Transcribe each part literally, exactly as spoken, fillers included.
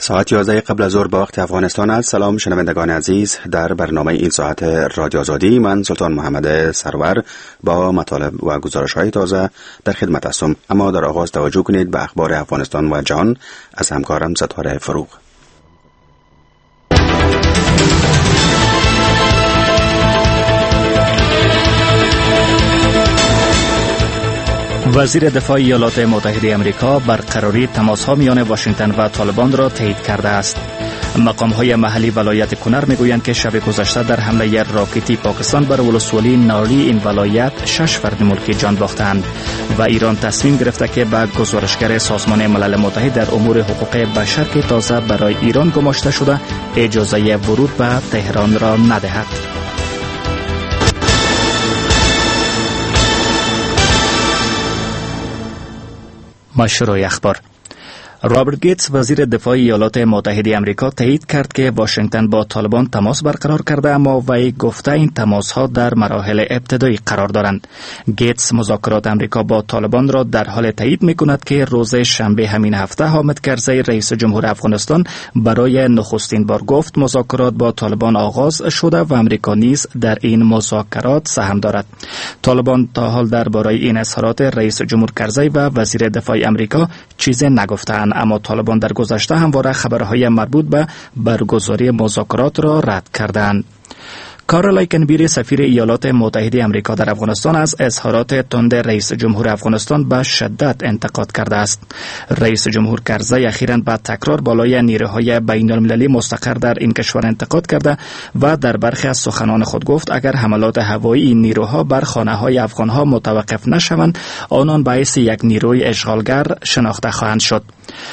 ساعت یازده قبل از ظهر با وقت افغانستان است. سلام شنوندگان عزیز، در برنامه این ساعت رادیو آزادی من سلطان محمد سرور با مطالب و گزارش های تازه در خدمت هستم. اما در آغاز توجه کنید به اخبار افغانستان و جهان از همکارم ستاره فروغ. وزیر دفاع ایالات متحده آمریکا برقراری تماس‌ها میان واشنگتن و طالبان را تایید کرده است. مقام‌های محلی ولایت کنر میگویند که شب گذشته در حمله راکتی پاکستان بر ولسوالی نالی این ولایت شش فرد ملکی جان باختند و ایران تصمیم گرفته که به گزارشگر سازمان ملل متحد در امور حقوق بشر که تازه برای ایران گماشته شده اجازه ورود به تهران را ندهد. مشروع اخبار. رابرت گیتس وزیر دفاع ایالات متحده آمریکا تایید کرد که واشنگتن با طالبان تماس برقرار کرده، اما وی گفته این تماس‌ها در مراحل ابتدایی قرار دارند. گیتس مذاکرات آمریکا با طالبان را در حال تایید می‌کند که روز شنبه همین هفته حامد کرزی رئیس جمهور افغانستان برای نخستین بار گفت مذاکرات با طالبان آغاز شده و آمریکا نیز در این مذاکرات سهم دارد. طالبان تا حال درباره این اظهارات رئیس جمهور کرزی و وزیر دفاع آمریکا چیزی نگفتند، اما طالبان در گذشته همواره خبرهای مربوط به برگزاری مذاکرات را رد کردند. کارل کنبیری سفیر ایالات متحده آمریکا در افغانستان از اظهارات تند رئیس جمهور افغانستان به شدت انتقاد کرده است. رئیس جمهور کرزی اخیراً با تکرار بالای نیروهای بین المللی مستقر در این کشور انتقاد کرده و در برخی از سخنان خود گفت اگر حملات هوایی این نیروها بر خانه‌های افغانها متوقف نشوند آنان باعث یک نیروی اشغالگر شناخته خواهند شد.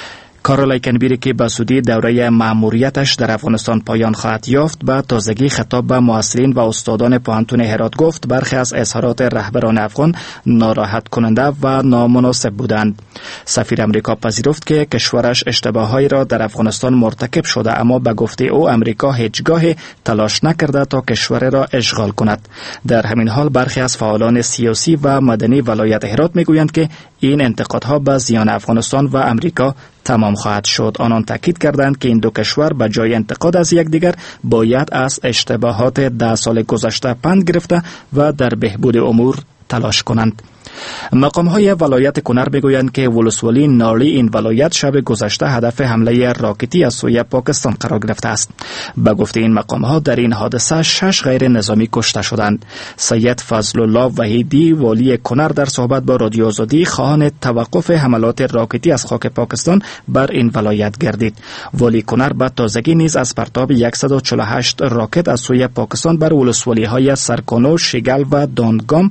کارل کنبیری که به زودی دوره مأموریتش در افغانستان پایان خواهد یافت به تازگی خطاب به معاصرین و استادان پوهنتون هرات گفت برخی از اظهارات رهبران افغان ناراحت کننده و نامناسب بودند. سفیر امریکا پذیرفت که کشورش اشتباهایی را در افغانستان مرتکب شده، اما به گفته او امریکا هیچگاه تلاش نکرده تا کشور را اشغال کند. در همین حال برخی از فعالان سیاسی و مدنی ولایت هرات میگویند که این انتقادها به زیان افغانستان و امریکا تمام خواهد شد. آنان تاکید کردند که این دو کشور به جای انتقاد از یکدیگر باید از اشتباهات ده سال گذشته پند گرفته و در بهبود امور تلاش کنند. مقام‌های ولایت کنر میگویند که ولسوالی نالی این ولایت شب گذشته هدف حمله راکتی از سوی پاکستان قرار گرفته است. به گفته این مقام‌ها در این حادثه شش غیر نظامی کشته شدند. سید فضل الله وحیدی والی کنر در صحبت با رادیو آزادی خواهان توقف حملات راکتی از خاک پاکستان بر این ولایت گردید. والی کنر به تازگی نیز از پرتاب صد و چهل و هشت راکت از سوی پاکستان بر ولسوالی‌های سرکانو، شیگل و دانگام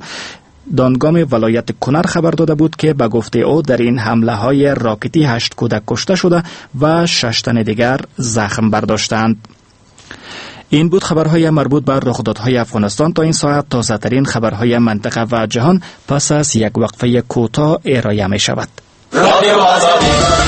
دانگام ولایت کنر خبر داده بود که به گفته او در این حمله های راکتی هشت کودک کشته شده و شش تن دیگر زخم برداشتند. این بود خبرهای مربوط به رخدادهای افغانستان. تا این ساعت تازه ترین خبرهای منطقه و جهان پس از یک وقفه کوتاه ارائه می شود. رادیو آزادی.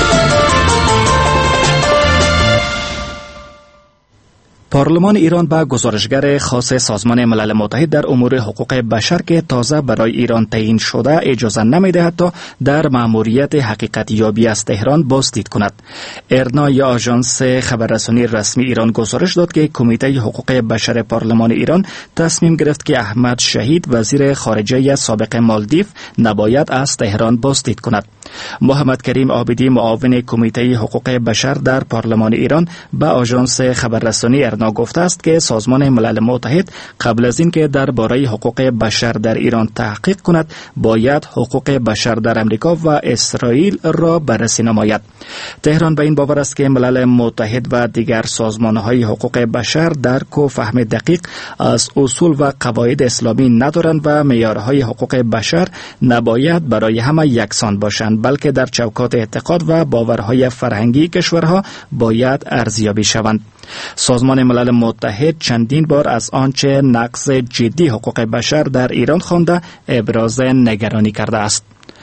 پارلمان ایران به گزارشگر خاص سازمان ملل متحد در امور حقوق بشر که تازه برای ایران تعیین شده اجازه نمی‌دهد تا در مأموریت حقیقت یابی از تهران بازدید کند. ارنا یا آژانس خبررسانی رسمی ایران گزارش داد که کمیته حقوق بشر پارلمان ایران تصمیم گرفت که احمد شهید وزیر خارجه سابق مالدیو نباید از تهران بازدید کند. محمد کریم عابدی معاون کمیته حقوق بشر در پارلمان ایران به آژانس خبررسانی ارنا گفته است که سازمان ملل متحد قبل از اینکه درباره حقوق بشر در ایران تحقیق کند باید حقوق بشر در امریکا و اسرائیل را بررسی نماید. تهران به این باور است که ملل متحد و دیگر سازمان‌های حقوق بشر درک و فهم دقیق از اصول و قواعد اسلامی ندارند و معیارهای حقوق بشر نباید برای همه یکسان باشند، بلکه در چوکات اعتقاد و باورهای فرهنگی کشورها باید ارزیابی شوند. سازمان ملل متحد چندین بار از آنچه نقض جدی حقوق بشر در ایران خوانده ابراز نگرانی کرده است.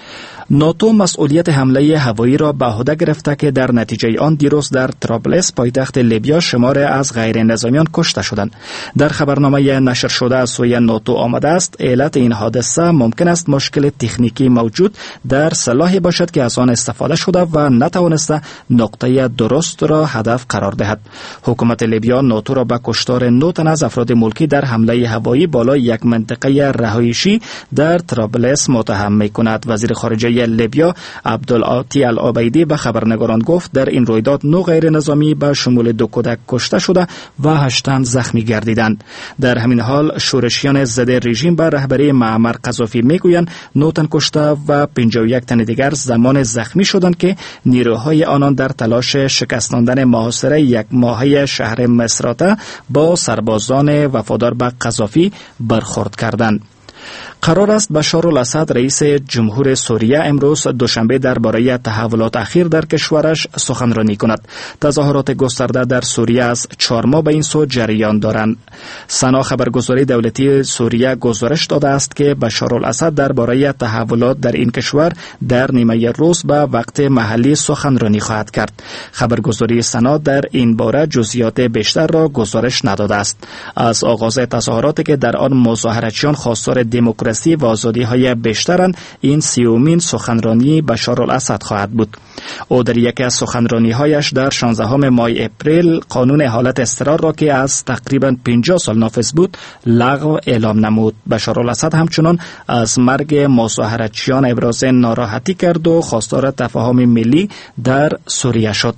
ناتو مسئولیت حمله هوایی را به عهده گرفته که در نتیجه آن دیروز در طرابلس پایتخت لیبیا شماری از غیر نظامیان کشته شدند. در خبرنامه نشر شده از سوی ناتو آمده است علت این حادثه ممکن است مشکل تکنیکی موجود در سلاحی باشد که از آن استفاده شده و نتوانسته نقطه درست را هدف قرار دهد. حکومت لیبیا ناتو را به کشتار نه تن از افراد ملکی در حمله هوایی بالای یک منطقه رهایشی در طرابلس متهم می‌کند. وزیر خارجه لیبیا عبدالعاطی العبیدی به خبرنگاران گفت در این رویداد نه غیر نظامی به شمول دو کودک کشته شده و هشت تن زخمی گردیدند. در همین حال شورشیان ضد رژیم به رهبری معمر قذافی میگویند نه تن کشته و پنجاه و یک تن دیگر زمان زخمی شدند که نیروهای آنان در تلاش شکستاندن محاصره یک ماهه شهر مصراته با سربازان وفادار به قذافی برخورد کردند. قرار است بشار الاسد رئیس جمهور سوریه امروز دوشنبه درباره تحولات اخیر در کشورش سخنرانی کند. تظاهرات گسترده در سوریه از چهار ماه به این سو جریان دارند. سنا خبرگزاری دولتی سوریه گزارش داده است که بشار الاسد درباره تحولات در این کشور در نیمه روز به وقت محلی سخنرانی خواهد کرد. خبرگزاری سنا در این باره جزئیات بیشتر را گزارش نداده است. از آغاز تظاهراتی که در آن مظاهرچیان خواستار دموکراسی و آزادی های بیشترند، این سیومین سخنرانی بشار الاسد خواهد بود. او در یکی از سخنرانی هایش در شانزدهم ماه اپریل قانون حالت اضطرار را که از تقریبا پنجاه سال نافذ بود لغو اعلام نمود. بشار الاسد همچنان از مرگ مظاهرچیان ابراز ناراحتی کرد و خواستار تفاهم ملی در سوریه شد.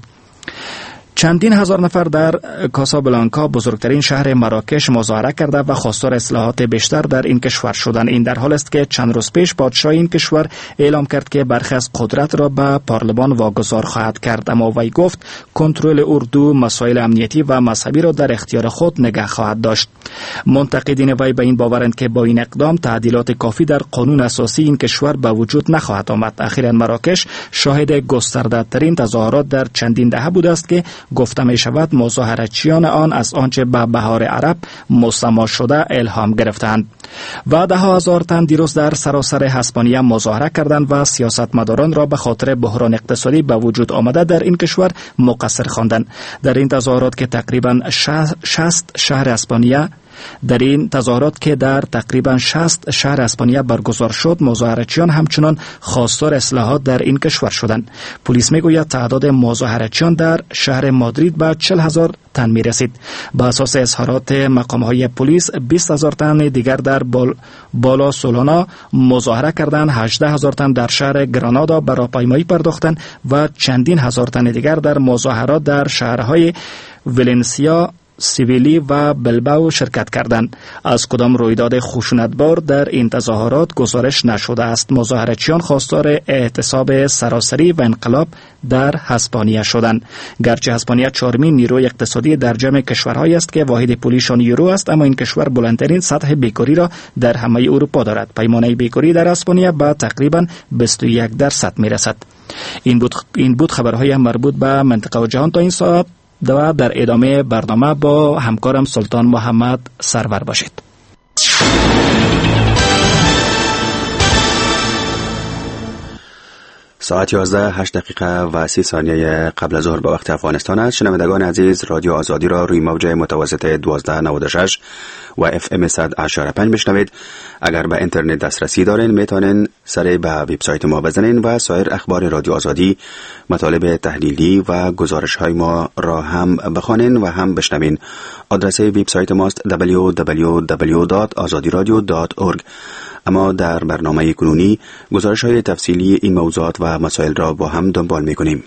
چندین هزار نفر در کاسابلانکا بزرگترین شهر مراکش مظاهره کرده و خواستار اصلاحات بیشتر در این کشور شدند. این در حال است که چند روز پیش پادشاه این کشور اعلام کرد که برخی از قدرت را به پارلمان واگذار خواهد کرد، اما وی گفت کنترل اردو مسائل امنیتی و مذهبی را در اختیار خود نگه خواهد داشت. منتقدین وی به این باورند که با این اقدام تعدیلات کافی در قانون اساسی این کشور به وجود نخواهد آمد. اخیراً مراکش شاهد گسترده ترین تظاهرات در چندین دهه بوده است که گفته می شود مظاهرچیان آن از آنچه به بهار عرب مسما شده الهام گرفتند. و ده هزار تن دیروز در سراسر اسپانیا مظاهره کردند و سیاستمداران را به خاطر بحران اقتصادی به وجود آمده در این کشور مقصر خواندند. در این تظاهرات که تقریبا شصت شهر اسپانیا در این تظاهرات که در تقریبا شصت شهر اسپانیا برگزار شد، مظاهرچیان همچنان خواستار اصلاحات در این کشور شدند. پلیس میگوید تعداد مظاهرچیان در شهر مادرید به چهل هزار تن می رسید. به اساس اظهارات مقامهای پلیس بیست هزار تن دیگر در بال بالا سولانا مظاهره کردند، هجده هزار تن در شهر گرانادا برای پیمایی پرداختند و چندین هزار تن دیگر در مظاهرات در شهرهای ولنسیا، سیویلی و بلباو شرکت کردند. از کدام رویداد خشونتبار در این تظاهرات گزارش نشده است. مظاهرچیان خواستار اعتصاب سراسری و انقلاب در اسپانیا شدند. گرچه اسپانیا چهارمین نیروی اقتصادی در جمع کشورهایی است که واحد پولیشان یورو است، اما این کشور بلندترین سطح بیکاری را در همه اروپا دارد. پیمانه بیکاری در اسپانیا به تقریبا بیست و یک درصد می رسد. این بود این بود خبرهای مربوط به منطقه و جهان تا این ساعت. و در ادامه برنامه با همکارم سلطان محمد سرور باشید. ساعت یازده هشت دقیقه و سی ثانیه قبل از ظهر به وقت افغانستان است. شنوندگان عزیز، رادیو آزادی را روی موج متوسط دوازده نود و شش و اف ام صد و هشت و پنج بشنوید. اگر به اینترنت دسترسی دارین میتونین سر به وبسایت ما بزنین و سایر اخبار رادیو آزادی، مطالب تحلیلی و گزارش های ما را هم بخوانین و هم بشنوین. آدرس وبسایت ماست دبلیو دبلیو دبلیو دات آزادی رادیو دات اورگ. اما در برنامه کنونی گزارش های تفصیلی این موضوعات و مسائل را با هم دنبال می کنیم.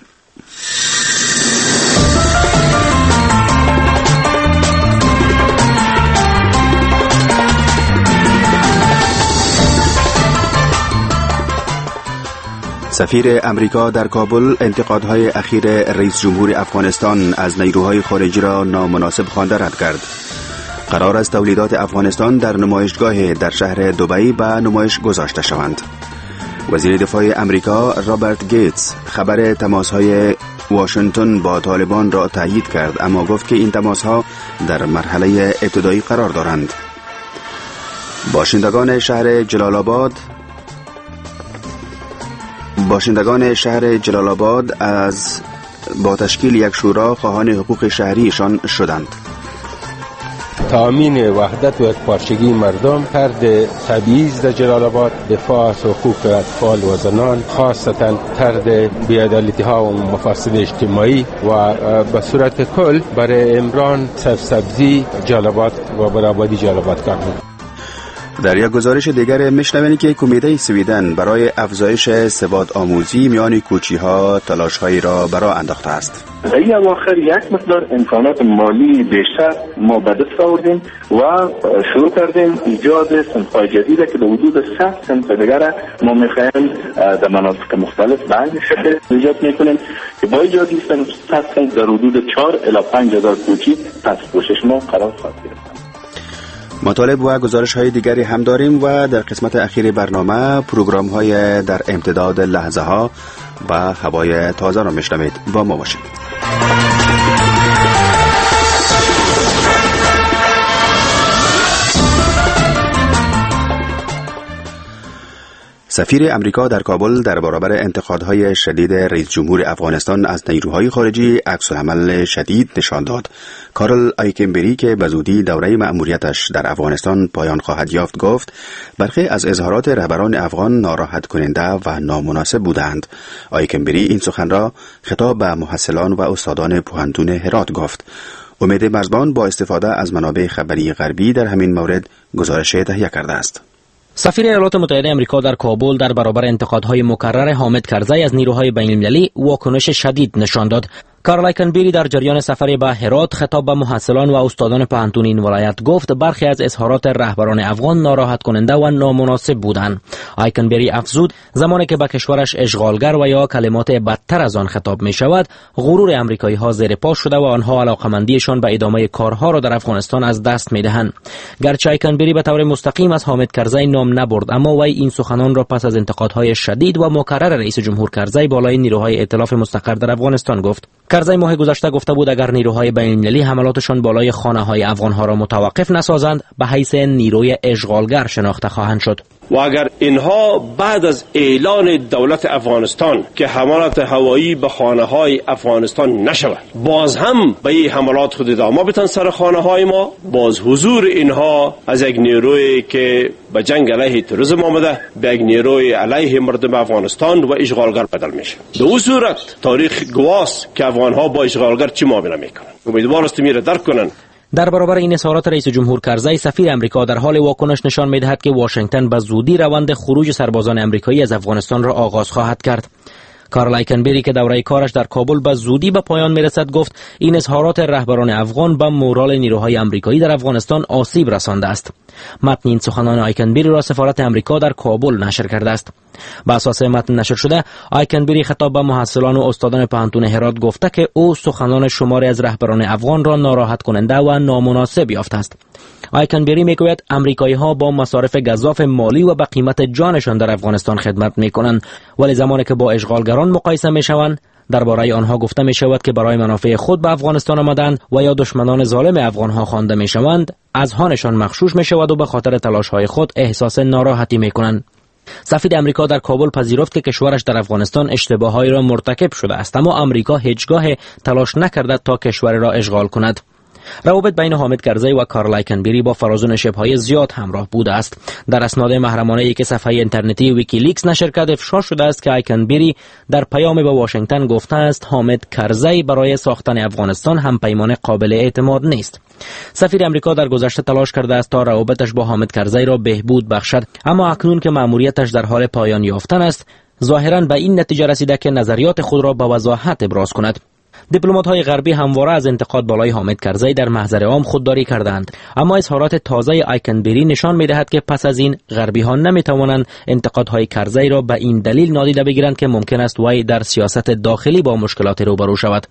سفیر امریکا در کابل انتقادهای اخیر رئیس جمهور افغانستان از نیروهای خارجی را نامناسب خوانده رد کرد. قرار است تولیدات افغانستان در نمایشگاه در شهر دبی به نمایش گذاشته شوند. وزیر دفاع امریکا رابرت گیتس خبر تماس‌های واشنگتن با طالبان را تایید کرد، اما گفت که این تماس‌ها در مرحله ابتدایی قرار دارند. باشندگان شهر جلال آباد باشندگان شهر جلال آباد از با تشکیل یک شورا خواهان حقوق شهریشان شدند. تامین وحدت و یکپارچگی مردم، طرد تبعیض در جلال آباد، دفاع از حقوق اطفال و زنان، خاصتا طرد بی‌عدالتی‌ها و مفاسد اجتماعی و به صورت کل برای امران سرسبزی جلال آباد و برآبادی جلال آباد کار می‌کنند. در یک گزارش دیگر میشنوید که کمیته سویدن برای افزایش سواد آموزی میان کوچی‌ها تلاش‌هایی را برا انداخته است. در این اواخر یک مقدار امکانات مالی بیشتر ما به دست آوردیم و شروع کردیم ایجاد صنف‌های جدید که به حدود صد صنف دیگر ما می‌خواهیم در مناطق مختلف به شهر ایجاد می‌کنیم که با ایجاد این صد صنف در حدود چهار الی پنج هزار کوچی تحت پوشش ما قرار خواهد گرفت. مطالب و گزارش های دیگری هم داریم و در قسمت اخیر برنامه پروگرام های در امتداد لحظه ها و هوای تازه را میشنوید. با ما باشید. سفیر امریکا در کابل در برابر انتقادهای شدید رئیس جمهور افغانستان از نیروهای خارجی عکس‌العمل شدید نشان داد. کارل آیکنبری که به زودی دوره مأموریتش در افغانستان پایان خواهد یافت گفت برخی از اظهارات رهبران افغان ناراحت کننده و نامناسب بودند. آیکنبری این سخن را خطاب به محصلان و استادان پوهنتون هرات گفت. امید مرزبان با استفاده از منابع خبری غربی در همین مورد گزارش تهیه کرده است. سفیر ایالات متحده آمریکا در کابل در برابر انتقادهای مکرر حامد کرزی از نیروهای بین‌المللی واکنش شدید نشان داد. کارل آیکنبری در جریان سفر به هرات خطاب به محصلان و استادان پوهنتون این ولایت گفت برخی از اظهارات رهبران افغان ناراحت کننده و نامناسب بودند. آیکنبری افزود زمانی که به کشورش اشغالگر و یا کلمات بدتر از آن خطاب می شود غرور امریکایی ها زیر پا شده و آنها علاقمندیشان به ادامه کارها را در افغانستان از دست می دهند. گرچه آیکنبری به طور مستقیم از حامد کرزی نام نبرد اما وی این سخنان را پس از انتقادهای شدید و مکرر رئیس جمهور کرزی بالای نیروهای ائتلاف مستقر در افغانستان گفت. کرزی ماه گذشته گفته بود اگر نیروهای بین‌المللی حملاتشان بالای خانه‌های افغان‌ها را متوقف نسازند به حیث نیروی اشغالگر شناخته خواهند شد. و اگر اینها بعد از اعلان دولت افغانستان که حملات هوایی به خانه‌های افغانستان نشود باز هم به این حملات خود ادامه بدن سر خانه‌های ما، باز حضور اینها از یک نیروی که به جنگ علیه تروریسم آمده به یک نیروی علیه مردم افغانستان و اشغالگر بدل میشه. در اون صورت تاریخ گواست که افغان‌ها با اشغالگر چی معامله میکنن. امیدوارم است میره درک کنن. در برابر این اظهارات رئیس جمهور کرزی سفیر امریکا در حال واکنش نشان می‌دهد که واشنگتن به زودی روند خروج سربازان امریکایی از افغانستان را آغاز خواهد کرد. کارل آیکنبری که دوره کارش در کابل به زودی به پایان میرسد گفت این اظهارات رهبران افغان به مورال نیروهای امریکایی در افغانستان آسیب رسانده است. متن این سخنان آیکنبری را سفارت امریکا در کابل نشر کرده است. بر اساس متن نشر شده آیکنبری خطاب به محصلان و استادان پوهنتون هرات گفته که او سخنان شماری از رهبران افغان را ناراحت کننده و نامناسب یافته است. آیکنبری میگوید امریکایی ها با مصارف گزاف مالی و به قیمت جانشان در افغانستان خدمت میکنند ولی زمانی که با اشغالگران مقایسه میشوند درباره آنها گفته می شود که برای منافع خود به افغانستان آمدند و یا دشمنان ظالم افغان ها خوانده می شوند از هانشان مغشوش می شود و به خاطر تلاش های خود احساس ناراحتی می کنند. سفیر امریکا در کابل پذیرفت که کشورش در افغانستان اشتباهایی را مرتکب شده است اما امریکا هیچگاه تلاش نکرده تا کشور را اشغال کند. روابط بین حامد کرزی و کارل آیکنبری با فرازون شبه‌های زیاد همراه بوده است. در اسناد محرمانه‌ای که صفحه اینترنتی ویکیلیکس نشر کرده افشا شده است که آیکنبری در پیام به واشنگتن گفته است حامد کرزی برای ساختن افغانستان هم پیمان قابل اعتماد نیست. سفیر امریکا در گذشته تلاش کرده است تا روابطش با حامد کرزی را بهبود بخشد اما اکنون که مأموریتش در حال پایان یافتن است ظاهراً به این نتیجه رسیده که نظریات خود را با وضاحت ابراز کند. دیپلمات‌های غربی همواره از انتقاد بالای حامد کرزی در محضر عام خودداری کردند اما اظهارات تازه آیکنبری نشان می‌دهد که پس از این غربی‌ها نمی‌توانند انتقادهای کرزی را به این دلیل نادیده بگیرند که ممکن است وی در سیاست داخلی با مشکلات روبرو شود.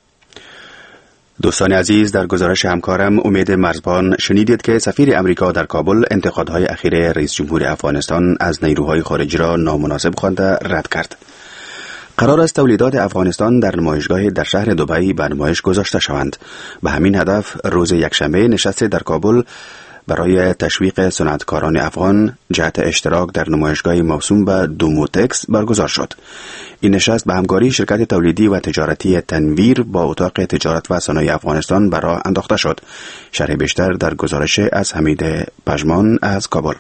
دوستان عزیز، در گزارش همکارم امید مرزبان شنیدید که سفیر امریکا در کابل انتقادهای اخیر رئیس جمهور افغانستان از نیروهای خارجی را نامناسب خوانده رد کرد. قرار است تولیدات افغانستان در نمایشگاه در شهر دبی به نمایش گذاشته شوند. به همین هدف روز یکشنبه نشست در کابل برای تشویق صنعتکاران افغان جهت اشتراک در نمایشگاه موسوم به دوموتکس برگزار شد. این نشست به همکاری شرکت تولیدی و تجارتی تنویر با اتاق تجارت و صنایع افغانستان به راه انداخته شد. شرح بیشتر در گزارش از حمید پژمان از کابل.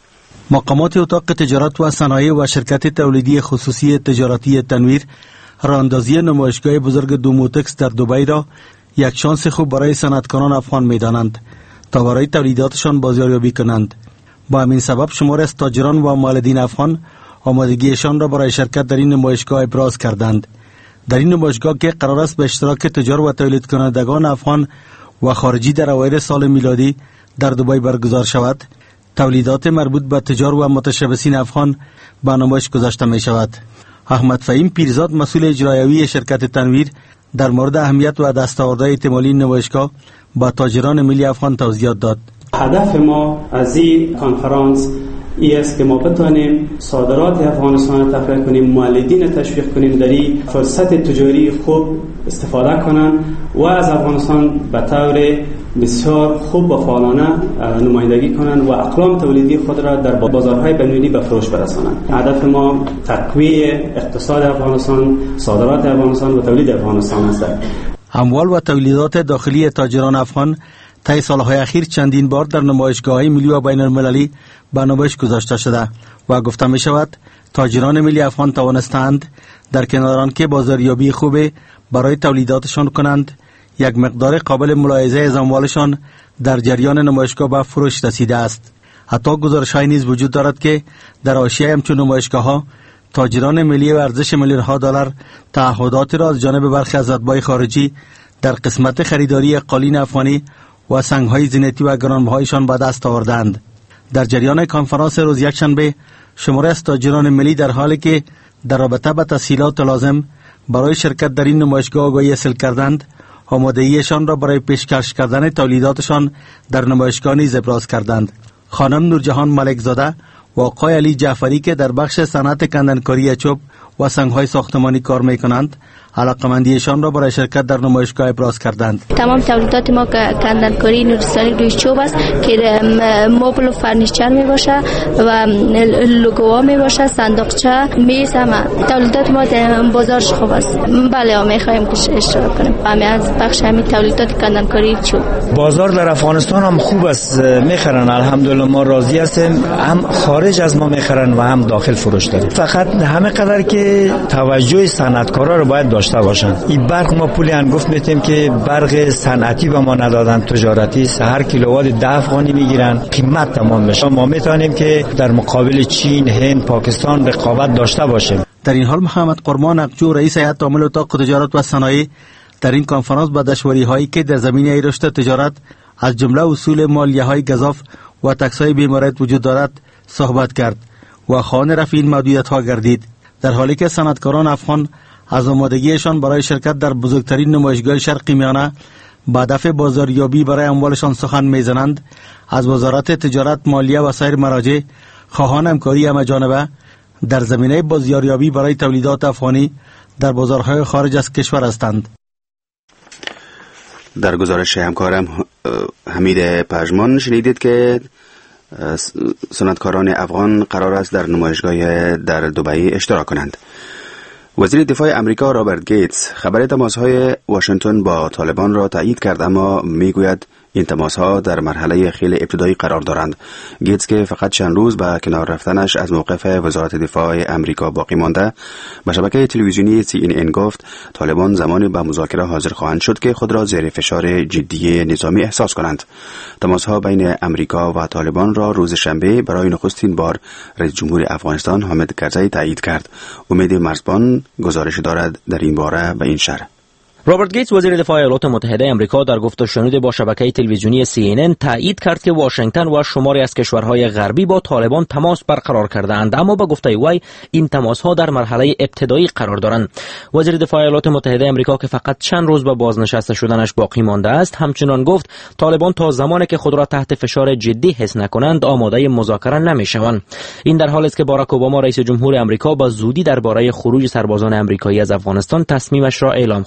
مقامات اتاق تجارت و صنایع و شرکت تولیدی خصوصی تجارتی تنویر راهاندازی نمایشگاه بزرگ دوموتکس در دبی را یک شانس خوب برای صنعتکاران افغان می‌دانند تا برای تولیداتشان بازاریابی کنند. با همین سبب شماری از تاجران و مولدین افغان آمادگیشان را برای شرکت در این نمایشگاه ابراز کردند. در این نمایشگاه که قرار است به اشتراک تجار و تولید کنندگان افغان و خارجی در اوایل سال میلادی در دبی برگزار شود، تولیدات مربوط به تجار و متشبثین افغان به نمایش گذاشته می شود. احمد فهیم پیرزاد مسئول اجرایی شرکت تنویر در مورد اهمیت و دستاوردهای احتمالی نمایشگاه با تاجران ملی افغان توضیحات داد. هدف ما از این کنفرانس ای است که ما بتوانیم صادرات افغانستان را تقویت کنیم، مولدین تشویق کنیم در این فرصت تجاری خوب استفاده کنند و از افغانستان به طور بسیار خوب و فعالانه نمایندگی کنند و اقلام تولیدی خود را در بازارهای بین‌المللی به فروش برسانند. هدف ما تقویت اقتصاد افغانستان، صادرات افغانستان و تولید افغانستان است. اموال و تولیدات داخلی تاجران افغان طی سالهای اخیر چندین بار در نمایشگاه‌های ملی و بین‌المللی به نمایش گذاشته شده و گفته می شود تاجران ملی افغان توانستند در کنار آنکه بازاریابی خوب برای تولیداتشان کنند، یک مقدار قابل ملاحظه از اموالشان در جریان نمایشگاه به فروش رسیده است. حتی گزارش‌هایی نیز وجود دارد که در حاشیه همچون نمایشگاه‌ها تاجران ملی و ارزش میلیون‌ها دلار تعهداتی را از جانب برخی از اتباع خارجی در قسمت خریداری قالین افغانی و سنگ‌های زینتی و گرانبهایشان به دست آوردند. در جریان کنفرانس روز یکشنبه شماری از تاجران ملی در حالی که در رابطه با تسهیلات لازم برای شرکت در این نمایشگاه آگاهی حاصل کردند، آمادگیشان را برای پیشکش کردن تولیداتشان در نمایشگاه نیز ابراز کردند. خانم نورجهان ملک زاده و آقای علی جعفری که در بخش صنعت کندنکاری چوب و سنگ‌های ساختمانی کار می‌کنند، علاقمندیشان را برای شرکت در نمایشگاه ابراز کردند. تمام تولیدات ما کندنکاری نورستانی روی چوب است که مبل و فرنیچر می باشه و لوگوها می باشه، صندوقچه، میز، همه تولیدات ما در بازارش خوب است. بله می خواهیم که اشتراک کنیم همه از بخش همین تولیدات کندنکاری چوب. بازار در افغانستان هم خوب است، میخرن، الحمدلله ما راضی هستیم، هم خارج از ما میخرن و هم داخل فروش داریم. فقط همه قدر که توجه صنعتکارا رو باید داشته باشن. این برق ما پولی انگفت میتیم که برق صنعتی به ما ندادن، تجارتی، هر کیلووات ده افغانی میگیرن، قیمت تمام بشه. ما میتونیم که در مقابل چین، هند، پاکستان رقابت داشته باشیم. در این حال محمد قرمان اقجو رئیس هیئت عامل اتاق تجارت و صنایع در این کنفرانس با دشواری هایی که در زمینه رشد تجارت از جمله اصول مالیه های گزاف و تکس های بی‌موارد وجود دارد صحبت کرد و خواهان رفع این محدودیت ها گردید، در حالی که صنعتکاران افغان از آمادگیشان برای شرکت در بزرگترین نمایشگاه شرقی میانه با هدف بازاریابی برای اموالشان سخن میزنند. از وزارت تجارت، مالیه و سایر مراجع خواهان همکاری همه‌جانبه در زمینه بازاریابی برای تولیدات افغانی در بازارهای خارج از کشور هستند. در گزارش همکارم حمید پژمان شنیدید که صنعتکاران افغان قرار است در نمایشگاه در دبی اشتراک کنند. وزیر دفاع امریکا رابرت گیتس خبر تماس‌های واشنگتن با طالبان را تایید کرد، اما میگوید این تماس‌ها در مرحله خیلی ابتدایی قرار دارند. گیتس که فقط چند روز به کنار رفتنش از موقف وزارت دفاع امریکا باقی مانده، به شبکه تلویزیونی سی ان ان گفت طالبان زمانی به مذاکره حاضر خواهند شد که خود را زیر فشار جدی نظامی احساس کنند. تماس‌ها بین امریکا و طالبان را روز شنبه برای نخستین بار رئیس جمهور افغانستان حامد کرزی تایید کرد. امید مرزبان گزارش دارد در این باره به این شرح. رابرت گیتس وزیر دفاع ایالات متحده آمریکا در گفت و شنود با شبکه تلویزیونی سی ان ان تایید کرد که واشنگتن و شماری از کشورهای غربی با طالبان تماس برقرار کردند، اما با گفته وی این تماس‌ها در مرحله ابتدایی قرار دارند. وزیر دفاع ایالات متحده آمریکا که فقط چند روز به بازنشسته شدنش باقی مانده است، همچنان گفت طالبان تا زمانی که خود را تحت فشار جدی حس نکنند آماده مذاکره نمی‌شوند. این در حالی است که باراک اوباما رئیس جمهور آمریکا با زودی درباره خروج سربازان آمریکایی از افغانستان تصمیمش را اعلام خواهد کرد.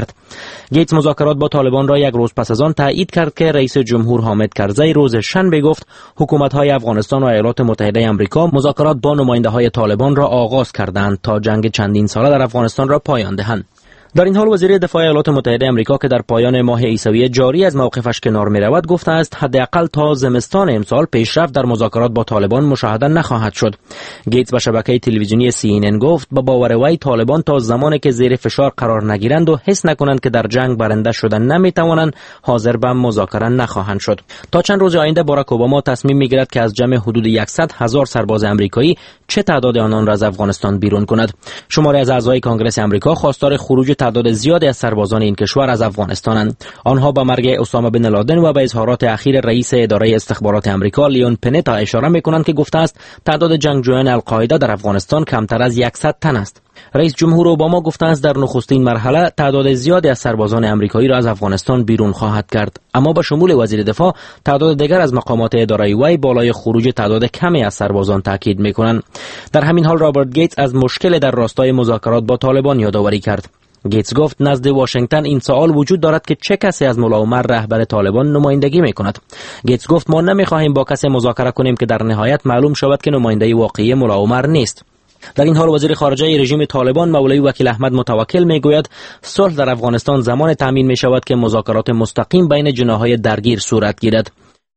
کرد. گیتس مذاکرات با طالبان را یک روز پس از آن تایید کرد که رئیس جمهور حامد کرزی روز شنبه گفت حکومت‌های افغانستان و ایالات متحده آمریکا مذاکرات با نماینده‌های طالبان را آغاز کردند تا جنگ چندین ساله در افغانستان را پایان دهند. در این حال وزیر دفاع ایالات متحده آمریکا که در پایان ماه عیسوی جاری از موقفش کنار می‌رود گفته است حداقل تا زمستان امسال پیشرفت در مذاکرات با طالبان مشاهده نخواهد شد. گیتس به شبکه تلویزیونی سی ان ان گفت با باور وی طالبان تا زمانی که زیر فشار قرار نگیرند و حس نکنند که در جنگ برنده شدن نمی‌توانند حاضر به مذاکره نخواهند شد. تا چند روز آینده باراک اوباما تصمیم می‌گیرد که از جمع حدود صد هزار سرباز آمریکایی چه تعداد آنان را از افغانستان بیرون کند. شماری از اعضای کنگره آمریکا خواستار خروج تعداد زیادی از سربازان این کشور از افغانستانند. آنها با مرگ اسامه بن لادن و به اظهارات اخیر رئیس اداره استخبارات آمریکا لیون پنتا اشاره می‌کنند که گفته است تعداد جنگجویان القاعده در افغانستان کمتر از صد تن است. رئیس جمهور اوباما گفته است در نخستین مرحله تعداد زیادی از سربازان آمریکایی را از افغانستان بیرون خواهد کرد، اما با شمول وزیر دفاع تعداد دیگر از مقامات اداره وی بالای خروج تعداد کمی از سربازان تاکید می‌کنند. در همین حال رابرت گیتس از مشکل در راستای مذاکرات با طالبان یادآوری کرد. گیتس گفت نزد واشنگتن این سوال وجود دارد که چه کسی از ملا عمر رهبر طالبان نمایندگی می‌کند. گیتس گفت ما نمی‌خواهیم با کسی مذاکره کنیم که در نهایت معلوم شود که نماینده واقعی ملا عمر نیست. در این حال وزیر خارجه رژیم طالبان مولوی وکیل احمد متوکل میگوید صلح در افغانستان زمان تامین می شود که مذاکرات مستقیم بین جناح‌های درگیر صورت گیرد.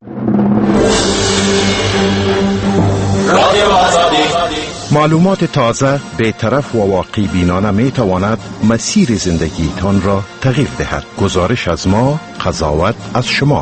معلومات تازه، بی‌طرف و واقع بینانه می تواند مسیر زندگیتان را تغییر دهد. گزارش از ما، قضاوت از شما.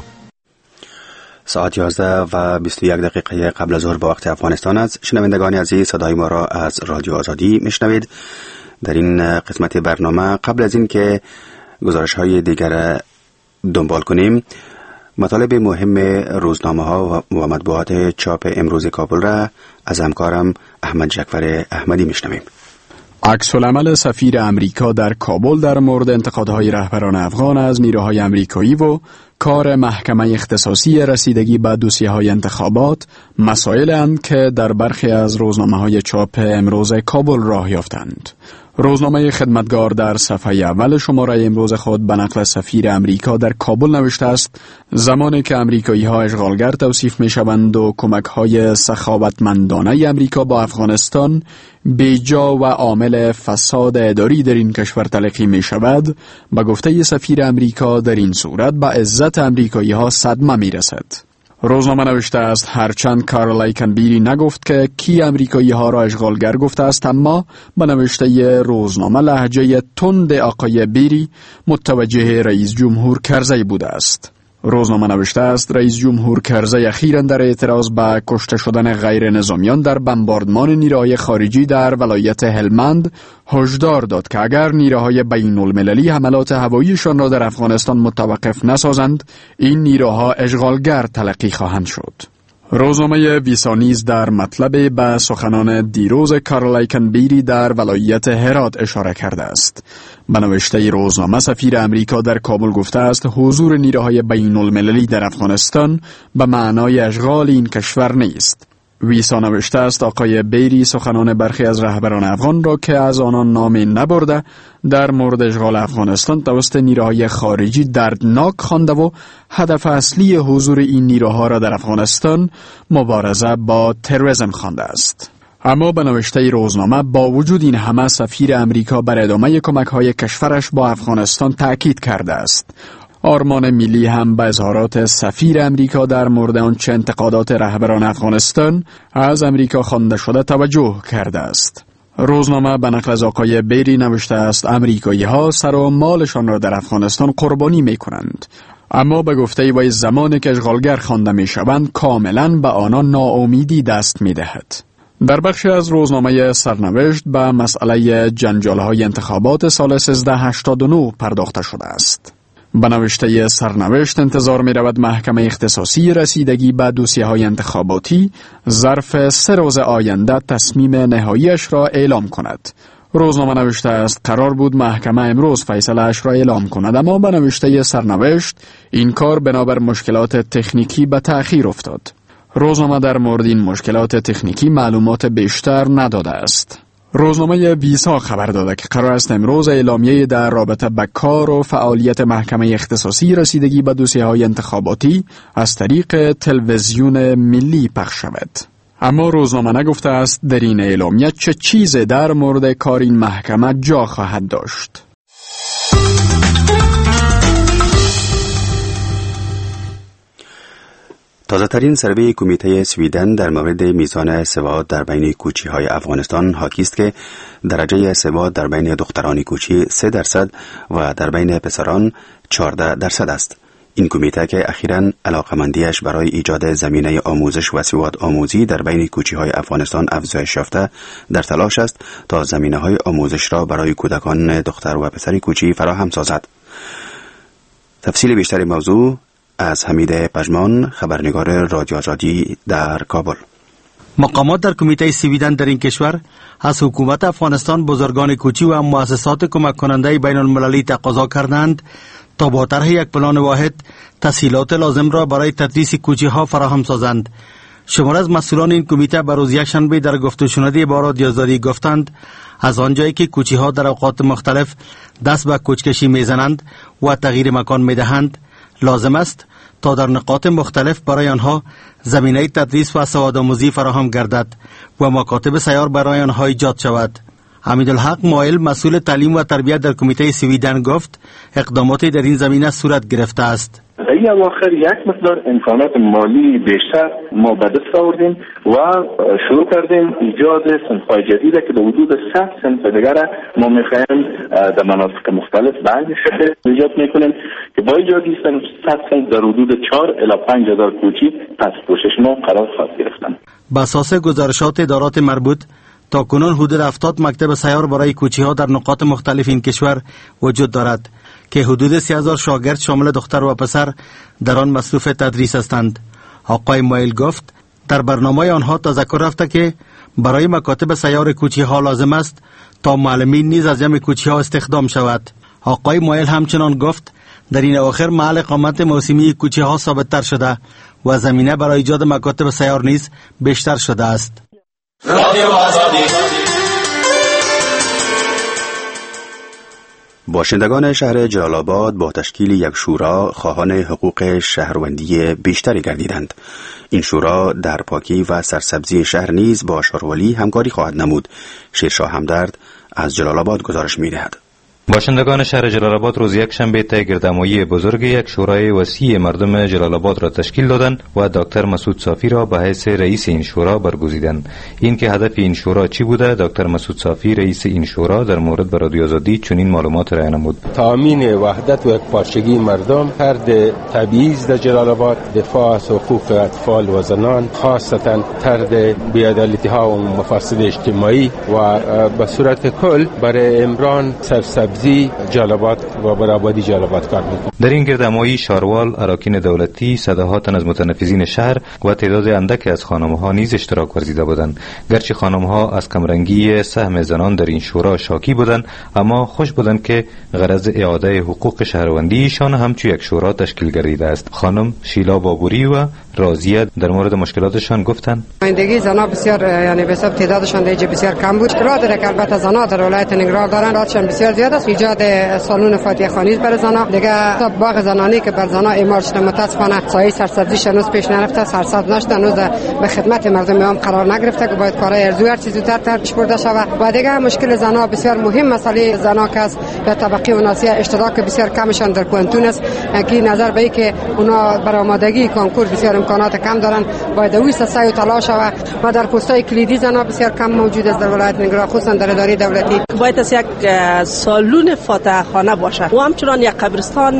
ساعت یازده و بیست و یک دقیقه قبل از ظهر به وقت افغانستان است. شنوندگان عزیز، صدای ما را از رادیو آزادی میشنوید. در این قسمت برنامه قبل از این که گزارش های دیگر دنبال کنیم، مطالب مهم روزنامه ها و مطبوعات چاپ امروز کابل را از همکارم احمد جعفر احمدی میشنویم. عکس‌العمل سفیر امریکا در کابل در مورد انتقادهای رهبران افغان از نیروهای امریکایی و کار محکمه اختصاصی رسیدگی به دوسیه‌های انتخابات مسائل اند که در برخی از روزنامه‌های چاپ امروز کابل راه یافتند. روزنامه خدمتگار در صفحه اول شماره امروز خود به نقل سفیر امریکا در کابل نوشته است زمانی که امریکایی‌ها اشغالگر توصیف می‌شوند و کمک‌های سخاوتمندانه امریکا با افغانستان بیجا و عامل فساد اداری در این کشور تلقی می‌شود، به گفته سفیر امریکا در این صورت به عزت امریکایی‌ها صدمه می‌رسد. روزنامه نوشته است هرچند کارل لایکنبری نگفت که کی امریکایی ها را اشغالگر گفته است، اما به نوشته روزنامه لهجه تند آقای بیری متوجه رئیس جمهور کرزی بوده است. روزنامه نوشته است رئیس جمهور کرزی اخیراً در اعتراض به کشته شدن غیر نظامیان در بمباردمان نیروهای خارجی در ولایت هلمند هشدار داد که اگر نیروهای بین المللی حملات هواییشان را در افغانستان متوقف نسازند، این نیروها اشغالگر تلقی خواهند شد. روزنامه ویسا نیز در مطلب به سخنان دیروز کارل لایکنبری در ولایت هرات اشاره کرده است. به نوشته روزنامه سفیر امریکا در کابل گفته است حضور نیروهای بین المللی در افغانستان به معنای اشغال این کشور نیست. ویسا نوشته است آقای بیری سخنان برخی از رهبران افغان را که از آنان نام نبرده در مورد اشغال افغانستان توسط نیروهای خارجی دردناک خوانده و هدف اصلی حضور این نیروها را در افغانستان مبارزه با تروریسم خوانده است. اما به نوشته روزنامه با وجود این همه سفیر امریکا بر ادامه کمک‌های کشورش با افغانستان تأکید کرده است. آرمان ملی هم به اظهارات سفیر امریکا در مورد آنچه انتقادات رهبران افغانستان از امریکا خوانده شده توجه کرده است. روزنامه به نقل از آقای بیری نوشته است امریکایی ها سر و مالشان را در افغانستان قربانی می کنند، اما به گفته وی زمانی که اشغالگر خوانده می شوند کاملا به آنان ناامیدی دست می دهد. در بخشی از روزنامه سرنوشت به مسئله جنجال‌های انتخابات سال سیزده هشتاد و نه پرداخته شده است. به نوشته سرنوشت انتظار می رود محکمه اختصاصی رسیدگی به دوسیه‌های انتخاباتی ظرف سه روز آینده تصمیم نهاییش را اعلام کند. روزنامه نوشته است قرار بود محکمه امروز فیصله اش را اعلام کند، اما به نوشته سرنوشت این کار بنابر مشکلات تکنیکی به تأخیر افتاد. روزنامه در مورد این مشکلات تکنیکی معلومات بیشتر نداده است. روزنامه بیسا خبر داده که قرار است امروز اعلامیه در رابطه با کار و فعالیت محکمه اختصاصی رسیدگی به دوسیه‌های انتخاباتی از طریق تلویزیون ملی پخش شود. اما روزنامه نگفته است در این اعلامیه چه چیزی در مورد کار این محکمه جا خواهد داشت. تازه ترین سروی کمیته سویدن در مورد میزان سواد در بین کوچی های افغانستان حاکی است که درجه سواد در بین دختران کوچی سه درصد و در بین پسران چهارده درصد است. این کمیته که اخیراً علاقمندیش برای ایجاد زمینه آموزش و سواد آموزی در بین کوچی های افغانستان افزایش یافته در تلاش است تا زمینه های آموزش را برای کودکان دختر و پسر کوچی فراهم سازد. تفصیل بیشتر موضوع از حمید پژمان، خبرنگار رادیو آزادی در کابل. مقامات در کمیته سویدن در این کشور از حکومت افغانستان، بزرگان کوچی و مؤسسات کمک کننده بین المللی تقاضا کردند تا با طرح یک پلان واحد تسهیلات لازم را برای تدریس کوچی ها فراهم سازند. شمار از مسئولان این کمیته به روز یکشنبه در گفتگوشنودی با رادیو آزادی گفتند از آنجایی که کوچی ها در اوقات مختلف دست به کوچکشی میزنند و تغییر مکان میدهند، لازم است تا در نقاط مختلف برای آنها زمینه تدریس و سوادآموزی فراهم گردد و مکاتب سیار برای آنها ایجاد شود. حمیدالحق مایل، مسئول تعلیم و تربیت در کمیته سویدن، گفت اقداماتی در این زمینه صورت گرفته است. در این اواخر یک مقدار امکانات مالی بیشتر ما به دست آوردیم و شروع کردیم ایجاد صنف‌های جدید که به حدود صد صنف دیگر ما می‌خواهیم در مناطق مختلف بند شده ایجاد می‌کنیم که با ایجاد صد صنف در حدود چهار الی پنج هزار کوچی پس پوشش ما قرار خواهد گرفتن. بر اساس گزارشات ادارات مربوط تا کنون حدود هفتاد مکتب سیار برای کوچی ها در نقاط مختلف این کشور وجود دارد که حدود سی هزار شاگرد شامل دختر و پسر در آن مصروف تدریس هستند. آقای مایل گفت در برنامه آنها تذکر رفته که برای مکاتب سیار کوچی ها لازم است تا معلمین نیز از جمع کوچی ها استخدام شود. آقای مایل همچنان گفت در این اواخر محل اقامت موسمی کوچی ها ثابت تر شده و زمینه برای ایجاد مکاتب سیار نیز بیشتر شده است. باشندگان شهر جلال آباد با تشکیل یک شورا خواهان حقوق شهروندی بیشتری گردیدند. این شورا در پاکی و سرسبزی شهر نیز با شاروالی همکاری خواهد نمود. شیرشاه همدرد از جلال آباد گزارش می‌دهد. باشندگان شهر جلال آباد روز یک شنبه طی گردهمایی بزرگ یک شورای وسیع مردم جلال آباد را تشکیل دادند و دکتر مسعود صافی را به حیث رئیس این شورا برگزیدند. این که هدف این شورا چی بوده، دکتر مسعود صافی رئیس این شورا در مورد به رادیو آزادی چنین معلومات را نمود. تامین وحدت و یکپارچگی مردم، طرد تبعیض در جلال آباد، دفاع از حقوق اطفال و زنان، خاصتا طرد بی‌عدالتی ها و مفاسد اجتماعی و به صورت کل برای امران سرسبزی جلال و برآبادی جلال کار می‌کنه. در این گردهمایی شاروال، اراکین دولتی، صداها تن از متنفذین شهر و تعداد اندکی از خانم‌ها نیز اشتراک ورزیده بودند. گرچه خانم‌ها از کمرنگی سهم زنان در این شورا شاکی بودند، اما خوش بودند که غرض اعاده حقوق شهروندیشان همچون یک شورا تشکیل گردیده است. خانم شیلا بابوری و راضیه در مورد مشکلاتشان گفتند: زندگی زنان بسیار یعنی به حساب تعدادشان دیگه بسیار کم بود. را داره که البته زنان در ولایت نگران دارن، راتشان بسیار زیاد است. ایجاد سالن فاتحه خوانی برای زنان، دیگه باغ زنانی که بر زنان اعمار شده متاسفانه سایه سرسبزی شنوس پیش نرفته، سرسبز نشده، هنوز به خدمت مردم هم قرار نگرفته که باید کارهای ارزو هر چیز زودتر ترتیب برده شود. و دیگه مشکل زنان بسیار مهم، مسئله زنان که است به طبقه و ناسیه اشتراک بسیار کمشان در پانتون است که نظر به اینکه اونا برآمدگی کنکور بسیار امکانات کم دارن، باید اویست سعی و تلاش و در پست‌های کلیدی زنان بسیار کم موجود است در ولایت نگران، خصوصا در اداره دولتی. باید از یک سالون فاتحه خانه باشه و همچنان یک قبرستان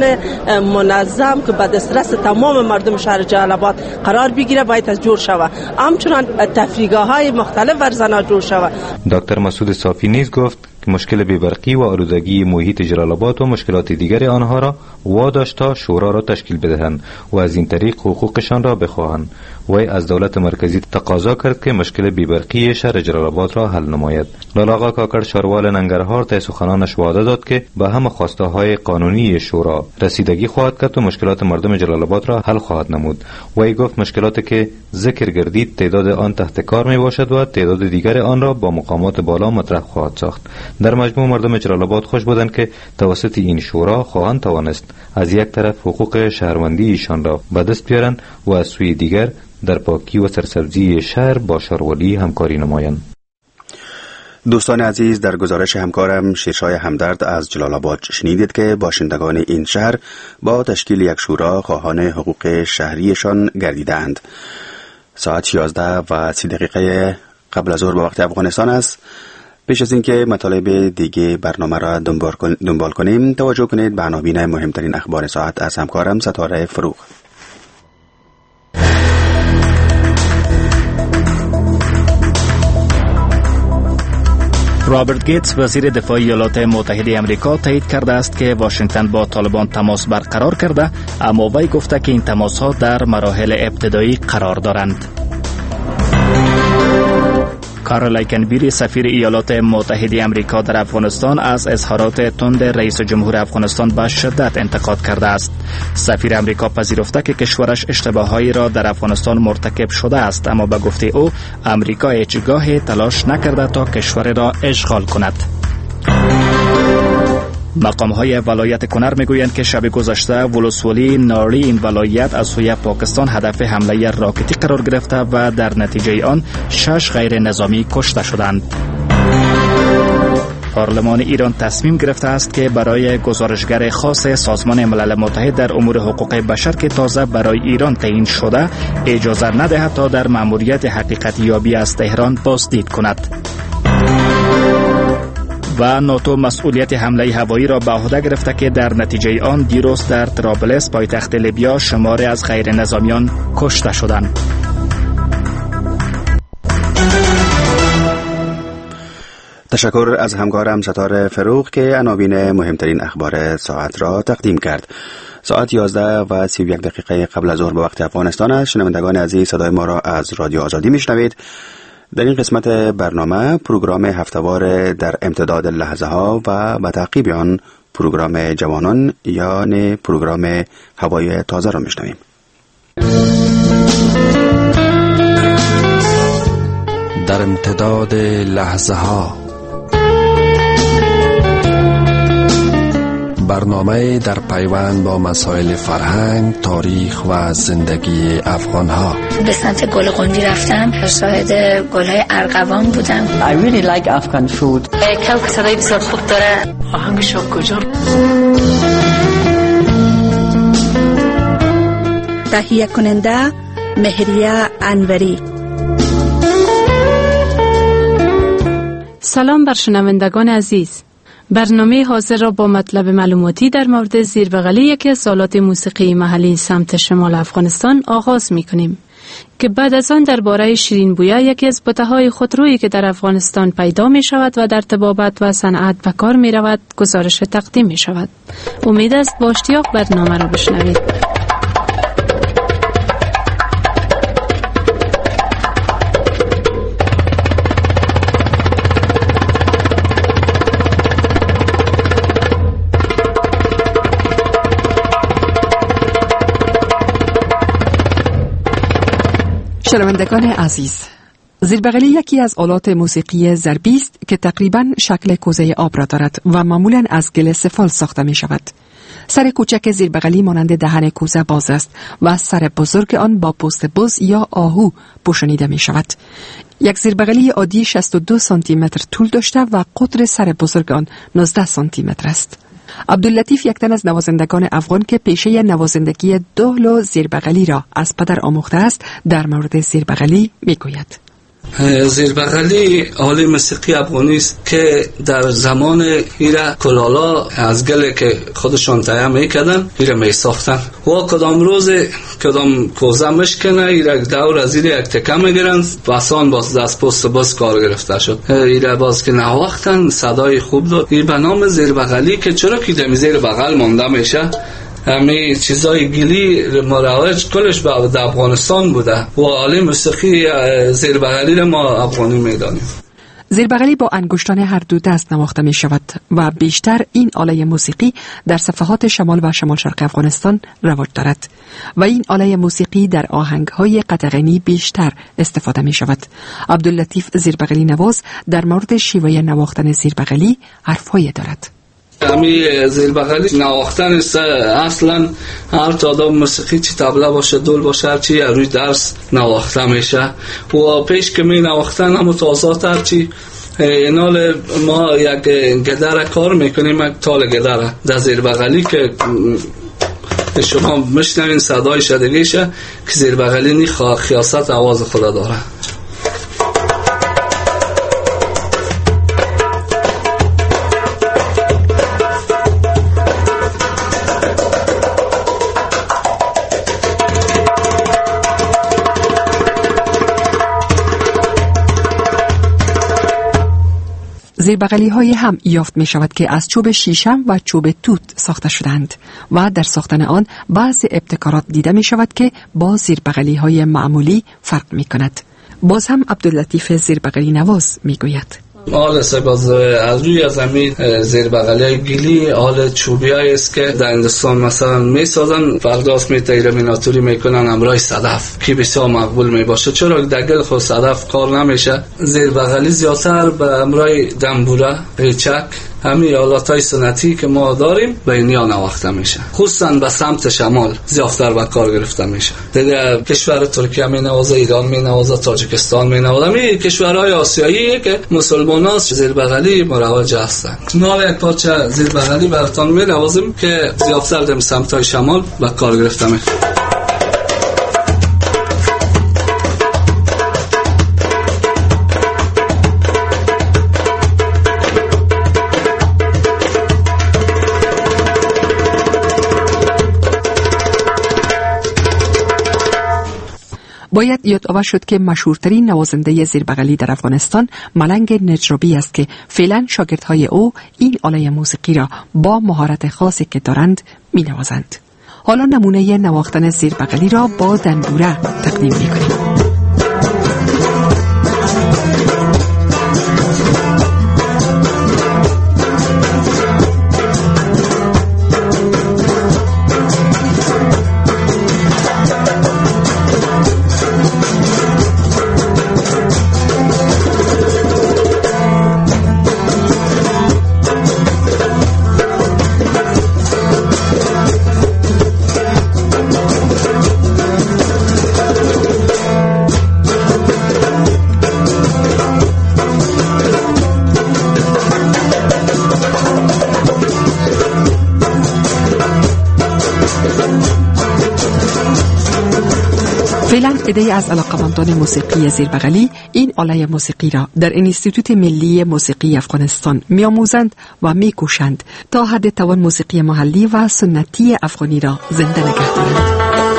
منظم که به دسترس تمام مردم شهر جلال آباد قرار بگیره باید از جور شود. همچنان تفریحگاه‌های مختلف بر زنان جور شود. دکتر مسعود صافی نیز گفت که مشکل بی‌برقی و آلودگی محیط جلال آباد و مشکلات دیگر آنها را واداشت تا شورا را تشکیل بدهند و از این طریق حقوقشان را بخواهند. وی از دولت مرکزی تقاضا کرد که مشکل بی‌برقی شهر جلال آباد را حل نماید. لالاقا کاکر شاروال ننگرهار طی سخنانش وعده داد که به همه خواسته های قانونی شورا رسیدگی خواهد کرد و مشکلات مردم جلال آباد را حل خواهد نمود. وی گفت مشکلاتی که ذکر گردید تعداد آن تحت کار می باشد و تعداد دیگر آن را با مقامات بالا مطرح خواهد ساخت. در مجموع مردم جلال آباد خوش بودند که توسط این شورا خواهند توانست از یک طرف حقوق شهروندی ایشان را به دست بیارند و از سوی دیگر در پاکی و سرسبزی شهر با شاروالی همکاری نمایند. دوستان عزیز، در گزارش همکارم شیرشای همدرد از جلال آباد شنیدید که باشندگان این شهر با تشکیل یک شورا خواهان حقوق شهریشان گردیدند. ساعت یازده و سی دقیقه قبل از ظهر به وقت افغانستان است. پیش از اینکه مطالب دیگه برنامه را دنبال کنیم، توجه کنید به عناوین مهمترین اخبار ساعت از همکارم ستاره فروغ. رابرت گیتس وزیر دفاع ایالات متحده آمریکا تایید کرده است که واشنگتن با طالبان تماس برقرار کرده، اما وی گفته که این تماس‌ها در مراحل ابتدایی قرار دارند. کارل ایکنبری سفیر ایالات متحده آمریکا در افغانستان از اظهارات تند رئیس جمهور افغانستان به شدت انتقاد کرده است. سفیر آمریکا پذیرفته که کشورش اشتباهایی را در افغانستان مرتکب شده است، اما به گفته او آمریکا هیچگاه تلاش نکرده تا کشور را اشغال کند. مقام های ولایت کنر میگویند که شب گذشته ولسوالی ناری این ولایت از سوی پاکستان هدف حمله راکتی قرار گرفته و در نتیجه آن شش غیر نظامی کشته شدند. پارلمان ایران تصمیم گرفته است که برای گزارشگر خاص سازمان ملل متحد در امور حقوق بشر که تازه برای ایران تعیین شده اجازه ندهد تا در مأموریت حقیقت یابی از تهران بازدید کند. و ناتو مسئولیت حمله هوایی را به عهده گرفته که در نتیجه آن دیروز در طرابلس پایتخت لیبیا شماری از غیر نظامیان کشته شدند. تشکر از همکارم ستاره فروغ که عناوین مهمترین اخبار ساعت را تقدیم کرد. ساعت یازده و سی و یک دقیقه قبل از ظهر به وقت افغانستان است. شنوندگان عزیز، صدای ما را از رادیو آزادی میشنوید. در این قسمت برنامه پروگرام هفته‌وار در امتداد لحظه ها و به تعقیب آن پروگرام جوانان یعنی پروگرام هوای تازه را میشنویم. در امتداد لحظه ها، برنامه در پیوند با مسائل فرهنگ، تاریخ و زندگی افغان ها. به سمت گل قندی رفتم، شاهد گل‌های ارغوان بودم. I really like Afghan food. کاو صدای بسیار خوب داره. آهنگش کجا؟ تهیه کننده مهریه انوری. سلام بر شنوندگان عزیز. برنامه حاضر را با مطلب معلوماتی در مورد زیربغلی یکی از آلات موسیقی محلی سمت شمال افغانستان آغاز می کنیم که بعد از آن درباره شیرین بویا، یکی از بته‌های خودرویی که در افغانستان پیدا می شود و در طبابت و صنعت به کار می رود گزارش تقدیم می شود. امید است با اشتیاق برنامه را بشنوید. شنوندگان عزیز، زیربغلی یکی از آلات موسیقی ضربی است که تقریباً شکل کوزه آب را دارد و معمولاً از گل سفال ساخته می شود. سر کوچک زیربغلی مانند دهن کوزه باز است و سر بزرگ آن با پوست بز یا آهو پوشانیده می شود. یک زیربغلی عادی شصت و دو سانتی متر طول داشته و قطر سر بزرگ آن نوزده سانتی متر است. عبداللطیف، یک تن از نوازندگان افغان که پیشه نوازندگی دهل و زیربغلی را از پدر آموخته است، در مورد زیربغلی میگوید. زیربغلی آله موسیقی افغانی است که در زمان ایره کلالا از گله که خودشان تهیه میکردن ایره میساختن و کدام روز کدام کوزه مشکنه ایره دور از ایره یک تکه میگیرن و آسان باز دست پست باز کار گرفته شد. ایره باز که نواختن صدای خوب داد. این به نام زیربغلی که چرا که دمی زیر بغل مانده میشه همه چیزای گلی مروج کلش به افغانستان بوده و عالم موسیقی زیربغلی ما افغانی میدانیم. زیربغلی با انگشتان هر دو دست نواخته می شود و بیشتر این آله موسیقی در صفحات شمال و شمال شرق افغانستان رواج دارد و این آله موسیقی در آهنگ‌های قطغنی بیشتر استفاده می شود. عبداللطیف زیربغلی نواز در مورد شیوه نواختن زیربغلی حرف‌هایی دارد. همی زیربغلی نواختن است. اصلا هر تعداد موسیقی چی طبله باشه دول باشه هر چی روی درس نواخته میشه و پیش که می نواختن هم تازه تر چی اینال ما یک گدر کار میکنیم، یک تال گدر در زیربغلی که شما مشنوین صدای شدگیشه که زیربغلی نی خیاست آواز خود داره. زیربغلی های هم یافت می شود که از چوب شیشم و چوب توت ساخته شدند و در ساختن آن بعضی ابتکارات دیده می شود که با زیربغلی های معمولی فرق می کند. باز هم عبداللطیف زیربغلی نواز می گوید آل سباز از روی زمین زیربغلی های گلی آل چوبی های است که در هندوستان مثلا می سازن، فرداست می تیره میناتوری می کنن امرای صدف که بسیار مقبول می باشه، چرا در گل خود صدف کار نمیشه. زیربغلی زیادتر به امرای دنبوره، ریچک، همین آلات های سنتی که ما داریم به اینیا نواخته میشه، خصوصا به سمت شمال زیادتر به کار گرفته میشه. دیگه کشور ترکیه می نوازه، ایران می نوازه، تاجیکستان می نوازه، می کشورهای آسیایی که مسلمان ها زیربغلی مروج هستند. نال یک پارچه زیربغلی براتون می نوازیم که زیادتر در سمت های شمال به کار گرفته میشه. باید یادآور شد که مشهورترین نوازنده زیربغلی در افغانستان ملنگ نجرابی است که فعلا شاگردهای او این آله موسیقی را با مهارت خاصی که دارند می نوازند. حالا نمونه نواختن زیربغلی را با دنبوره تقدیم می کنیم. فعلا عده‌ای از علاقه‌مندان موسیقی زیربغلی این آله موسیقی را در انستیتوت ملی موسیقی افغانستان می‌آموزند و می‌کوشند تا حد توان موسیقی محلی و سنتی افغانی را زنده نگه دارند.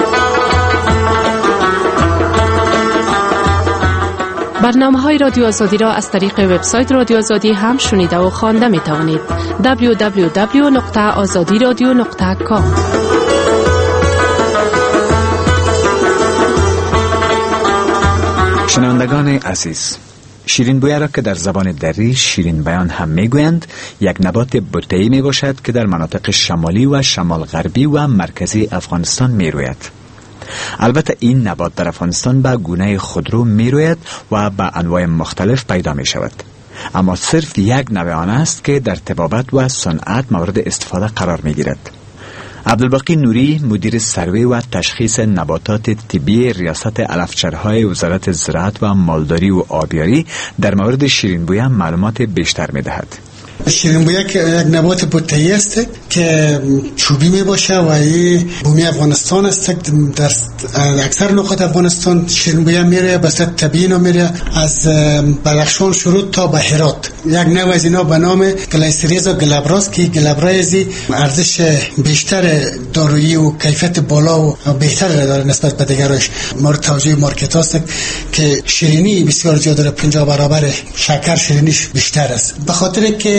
برنامه‌های رادیو آزادی را از طریق وبسایت رادیو آزادی هم شنیده و خوانده می‌توانید. دبلیو دبلیو دبلیو نقطه آزادی رادیو نقطه کام. شنوندگان عزیز، شیرین بویه را که در زبان دری شیرین بیان هم میگویند، یک نبات بوته‌ای می باشد که در مناطق شمالی و شمال غربی و مرکزی افغانستان می روید. البته این نبات در افغانستان به گونه خودرو می روید و به انواع مختلف پیدا می شود، اما صرف یک نوع آن است که در طبابت و صنعت مورد استفاده قرار می گیرد. عبدالباقی نوری، مدیر سروی و تشخیص نباتات طبی ریاست علفچرهای وزارت زراعت و مالداری و آبیاری، در مورد شیرین بویه معلومات بیشتر می دهد. شیرین بویه که یک نبات بوته‌ای است که چوبی می باشه و این بومی افغانستان است. در اکثر نقاط افغانستان شیرین بویه میره به صورت طبیعی میره، از بدخشان شروع تا به هرات. یک نوع از اینا به نام گلیسریزا گلابراس که گلابرایزی ارزش بیشتر دارویی و کیفیت بالا و بهتر داره نسبت به دیگرش. مورد توجه مارکت است که شیرینی بسیار زیاد داره، پنجاه برابر شکر شیرینیش بیشتر است، به خاطر که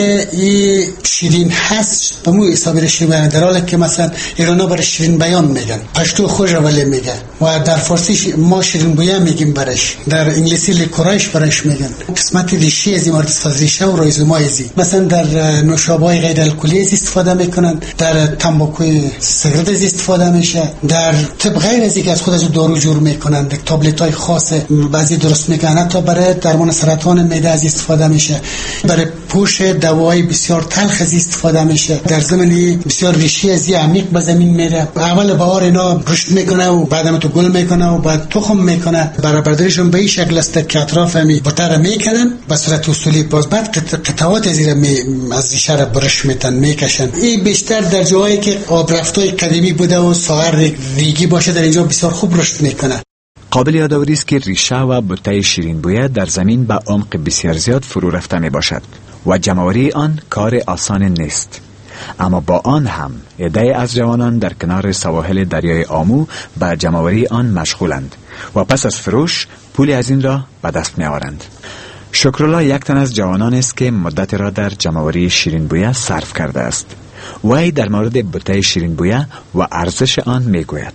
این شیرین هست به مو حساب شیرین بیان، در حالی که مثلا ایرانا برای شیرین بیان میگن، پشتو خوش ولی میگن و در فارسی ما شیرین بویا میگیم برش، در انگلیسی لیکورایش برش میگن. قسمت ریشی از این مورد از ریشه و رایزومای ازی مثلا در نوشابه‌های غیر الکلی از استفاده میکنن، در تنباکوی سیگارت از استفاده میشه، در طب غیر از اینکه از خود از دارو جور میکنن، در تابلت های خاص بعضی درست میکنن، حتی برای درمان سرطان معده از استفاده میشه، برای پوش دوای بسیار تلخ از استفاده میشه، در زمینی بسیار ریشی از عمیق به زمین میره، اول بهار اینا رشد میکنه و بعدم تو گل میکنه و بعد تخم میکنه، برآوردنشون به این شکل است که اطراف همی بطر میکنن به صورت اصولی، باز بعد قطعات از این می از ریشه را برش میتن میکشن. این بیشتر در جایی که آب رفتای قدیمی بوده و ساغر ریگی باشه در اینجا بسیار خوب رشد میکنه. قابل یادآوری است که ریشه و بوته شیرین بویه در زمین به عمق بسیار زیاد فرو رفته می باشد و جمع‌آوری آن کار آسان نیست. اما با آن هم عده از جوانان در کنار سواحل دریای آمو به جمع‌آوری آن مشغولند و پس از فروش پولی از این را به دست می آورند. شکرالله یک تن از جوانان است که مدت را در جمع‌آوری شیرین بویه صرف کرده است. وی در مورد بوته شیرین بویه و ارزش آن می گوید.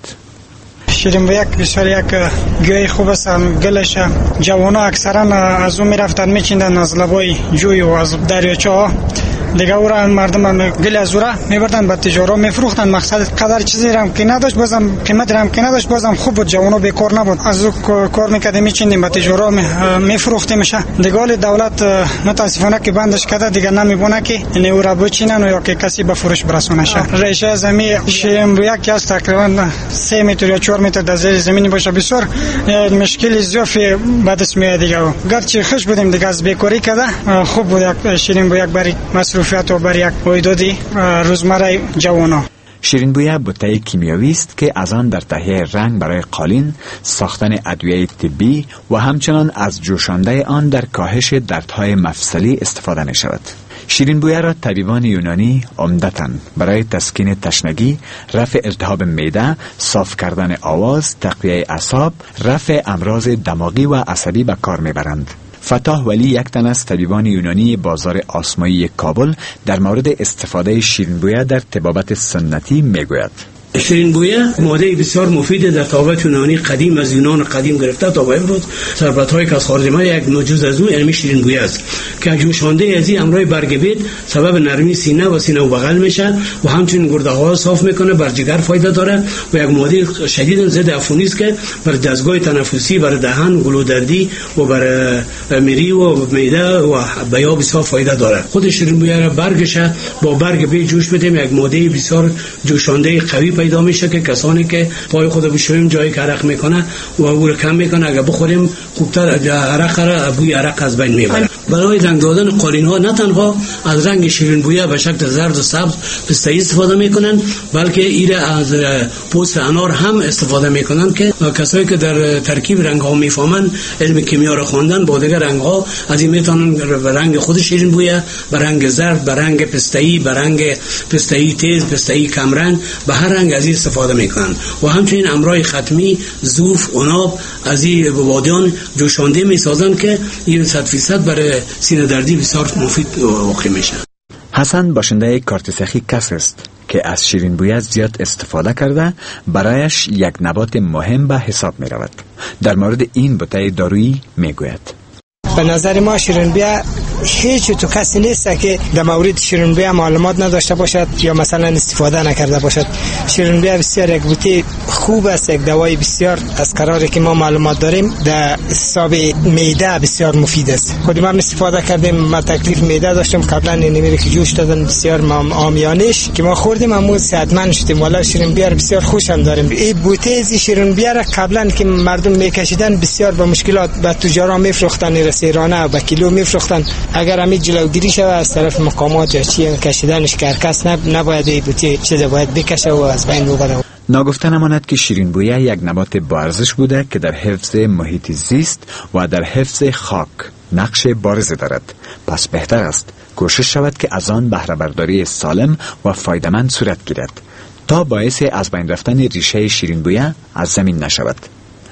شیرین بویه بسیار یک گیاه خوب است، گلش جوانا اکثرا از اون می رفتن می چیندن از لبای جوی و از دریاچه ها دیگه، او را مردم گل از او را می بردن به تجارا می فروختن. مقصد قدر چیزی را که نداشت، بازم قیمت را که نداشت، بازم خوب بود، جوانا بیکار نبود، از او کار میکردیم می چیندیم به تجارا می فروختیم. میشه دیگه دولت متاسفانه که بندش کرده، دیگه نمیبونه که این او را بچینن یا که کسی به فروش برسونه شه. ریشه زمین شیرین بویه که از تقریبا سه متر یا چهار متر در زیر زمین باشه بسیار مشکل زیافی به دست میاد دیگه. گرچه خوش بودیم دیگه از بیکاری کرده، خوب بود شیرین بویه برای مصروفیت و برای یک رویدادی روزمره جوانا. شیرین بویه بوته کیمیایی است که از آن در تهیه رنگ برای قالین، ساختن ادویه طبی و همچنان از جوشانده آن در کاهش دردهای مفصلی استفاده می شود. شیرین بویه را طبیبان یونانی عمدتاً برای تسکین تشنگی، رفع التهاب معده، صاف کردن آواز، تقویه اعصاب، رفع امراض دماغی و عصبی به کار میبرند. فتاح ولی یک تن از طبیبان یونانی بازار آسمایی کابل در مورد استفاده شیرین بویه در طبابت سنتی میگوید. شیرین بویه ماده بسیار مفید در طبابت یونانی قدیم از یونان قدیم گرفته تا به امروز شربت‌هایی که از خارج ما یک موجود از اون یعنی شیرین بویه است که جوشانده از این امرای برگ بید سبب نرمی سینه و سینه و بغل میشه و همچنین گرده ها صاف میکنه، بر جگر فایده داره و یک ماده شدید ضد عفونی است که بر دستگاه تنفسی، بر دهن، گلودردی و بر مری و معده و بیا بسیار فایده داره. خود شیرین بویه را برگش با برگ بید جوش میدیم، یک ماده بسیار جوشانده قوی پیدا میشه که کسانی که پای خود بشوریم جایی که عرق میکنه و او رو کم میکنه، اگر بخوریم خوبتر عرق را بوی عرق از بین میبره. برای رنگ دادن قالین ها نه تنها از رنگ شیرین بویه به شکل زرد و سبز پسته‌ای استفاده میکنن، بلکه ایره از پوست انار هم استفاده میکنن که کسایی که در ترکیب رنگ ها میفهمن، علم کیمیا را خواندن، با دیگر رنگ ها از این میتونن به رنگ خود شیرین بویه، به رنگ زرد، به رنگ پسته‌ای، به رنگ پسته‌ای تیز، پسته‌ای کم رنگ، به هر رنگ از این استفاده میکنن و همچنین امراض ختمی، زوف، عناب از این بادیان جوشانده میسازن که این صد فیصد برای سینه دردی بسیار مفید واقع میشه. حسن باشنده کارت سخی کس است که از شیرین بویه زیاد استفاده کرده برایش یک نبات مهم به حساب می رود. در مورد این بوته دارویی می گوید. به نظر ما شیرین بویه هیچ تو کسی نیست که در مورد شیرین بویه معلومات نداشته باشد یا مثلا استفاده نکرده باشد. شیرین بویه بسیار یک بوته خوب است، یک دوای بسیار از قراری که ما معلومات داریم در حساب معده بسیار مفید است. خود ما استفاده کردیم، ما تکلیف معده داشتم قبلا، نمیره که جوش دادن بسیار عامیانش که ما خوردیم، امروز صحتمند شدیم. والا شیرین بویه بسیار خوشم داریم. این بوته از شیرین بویه را قبلا که مردم میکشیدن بسیار با مشکلات به تجارا میفروختن، رسیرانه به کیلو میفروختن. اگر همین جلوگیری شود از طرف مقامات یا چی کشیدنش که هر کس نباید این بوته چیزی باید بکشه و از بین ببره. ناگفته نماند که شیرین بویه یک نبات با ارزش بوده که در حفظ محیط زیست و در حفظ خاک نقش بارزی دارد. پس بهتر است کوشش شود که از آن بهره برداری سالم و فایده‌مند صورت گیرد تا باعث از بین رفتن ریشه شیرین بویه از زمین نشود.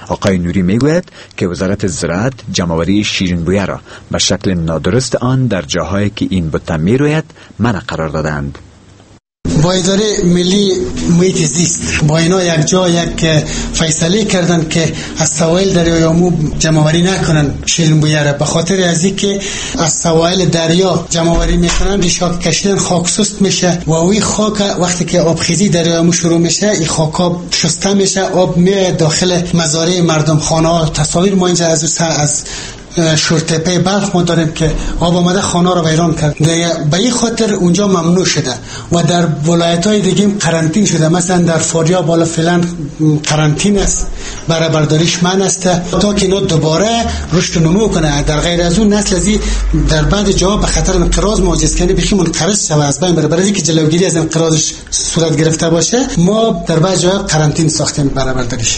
آقای نوری میگوید که وزارت زراعت جمع‌آوری شیرین بویه را به شکل نادرست آن در جاهایی که این بوته میروید منع قرار دادند. با اداره ملی محیط زیست با اینا یک جا یک فیصله کردن که از سواحل دریای آمو جمع‌آوری نکنن شیرین بویه را، به خاطر از اینکه از سواحل دریا جمع‌آوری میکنن ریشاک کشیدن خاک سست میشه و وی خاک وقتی که آبخیزی دریای آمو شروع میشه این خاکا شسته میشه، آب میاد داخل مزارع مردم خانه ها. تصاویر ما اینجا از از شورتپه بلخ ما داریم که آب آمده خانه را ویران کرد. به این خاطر اونجا ممنوع شده و در ولایت های دیگه قرنطین شده. مثلا در فاریاب بالا فعلا قرنطین است، برای برداریش من است تا که اینا دوباره رشد و نمو کنه. در غیر از اون نسل ازی در بعد جا به خطر انقراض مواجه است، یعنی بخی منقرض شوه از بین بره. برای اینکه جلوگیری از انقراضش صورت گرفته باشه ما در بعد جا قرنطین ساختیم برای برداریش.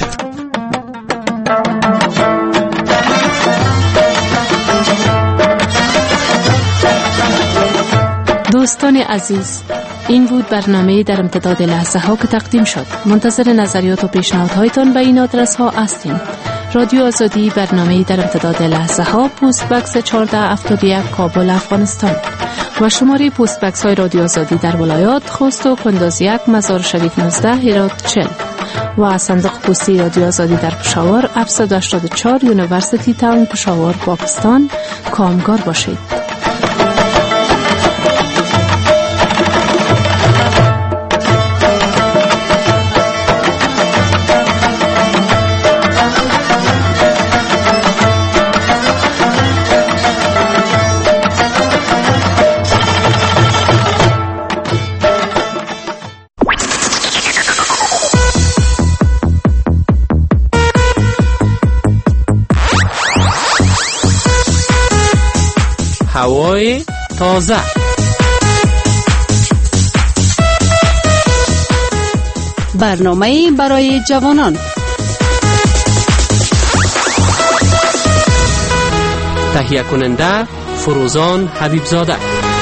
دوستان عزیز، این بود برنامه در امتداد لحظه ها که تقدیم شد. منتظر نظریات و پیشنهادهایتان به این آدرس ها هستیم: رادیو آزادی، برنامه در امتداد لحظه ها، پست بکس چهارده هفتاد و یک، کابل، افغانستان، و شماره پست بکس های رادیو آزادی در ولایات خوست و کندوز یک، مزار شریف نوزده، هرات چهل، و صندوق پستی رادیو آزادی در پشاور هفتصد و هشتاد و چهار، یونیورسیتی تاون، پشاور، پاکستان. کامگار باشید. هوای تازه، برنامه برای جوانان، تهیه کننده فروزان حبیبزاده.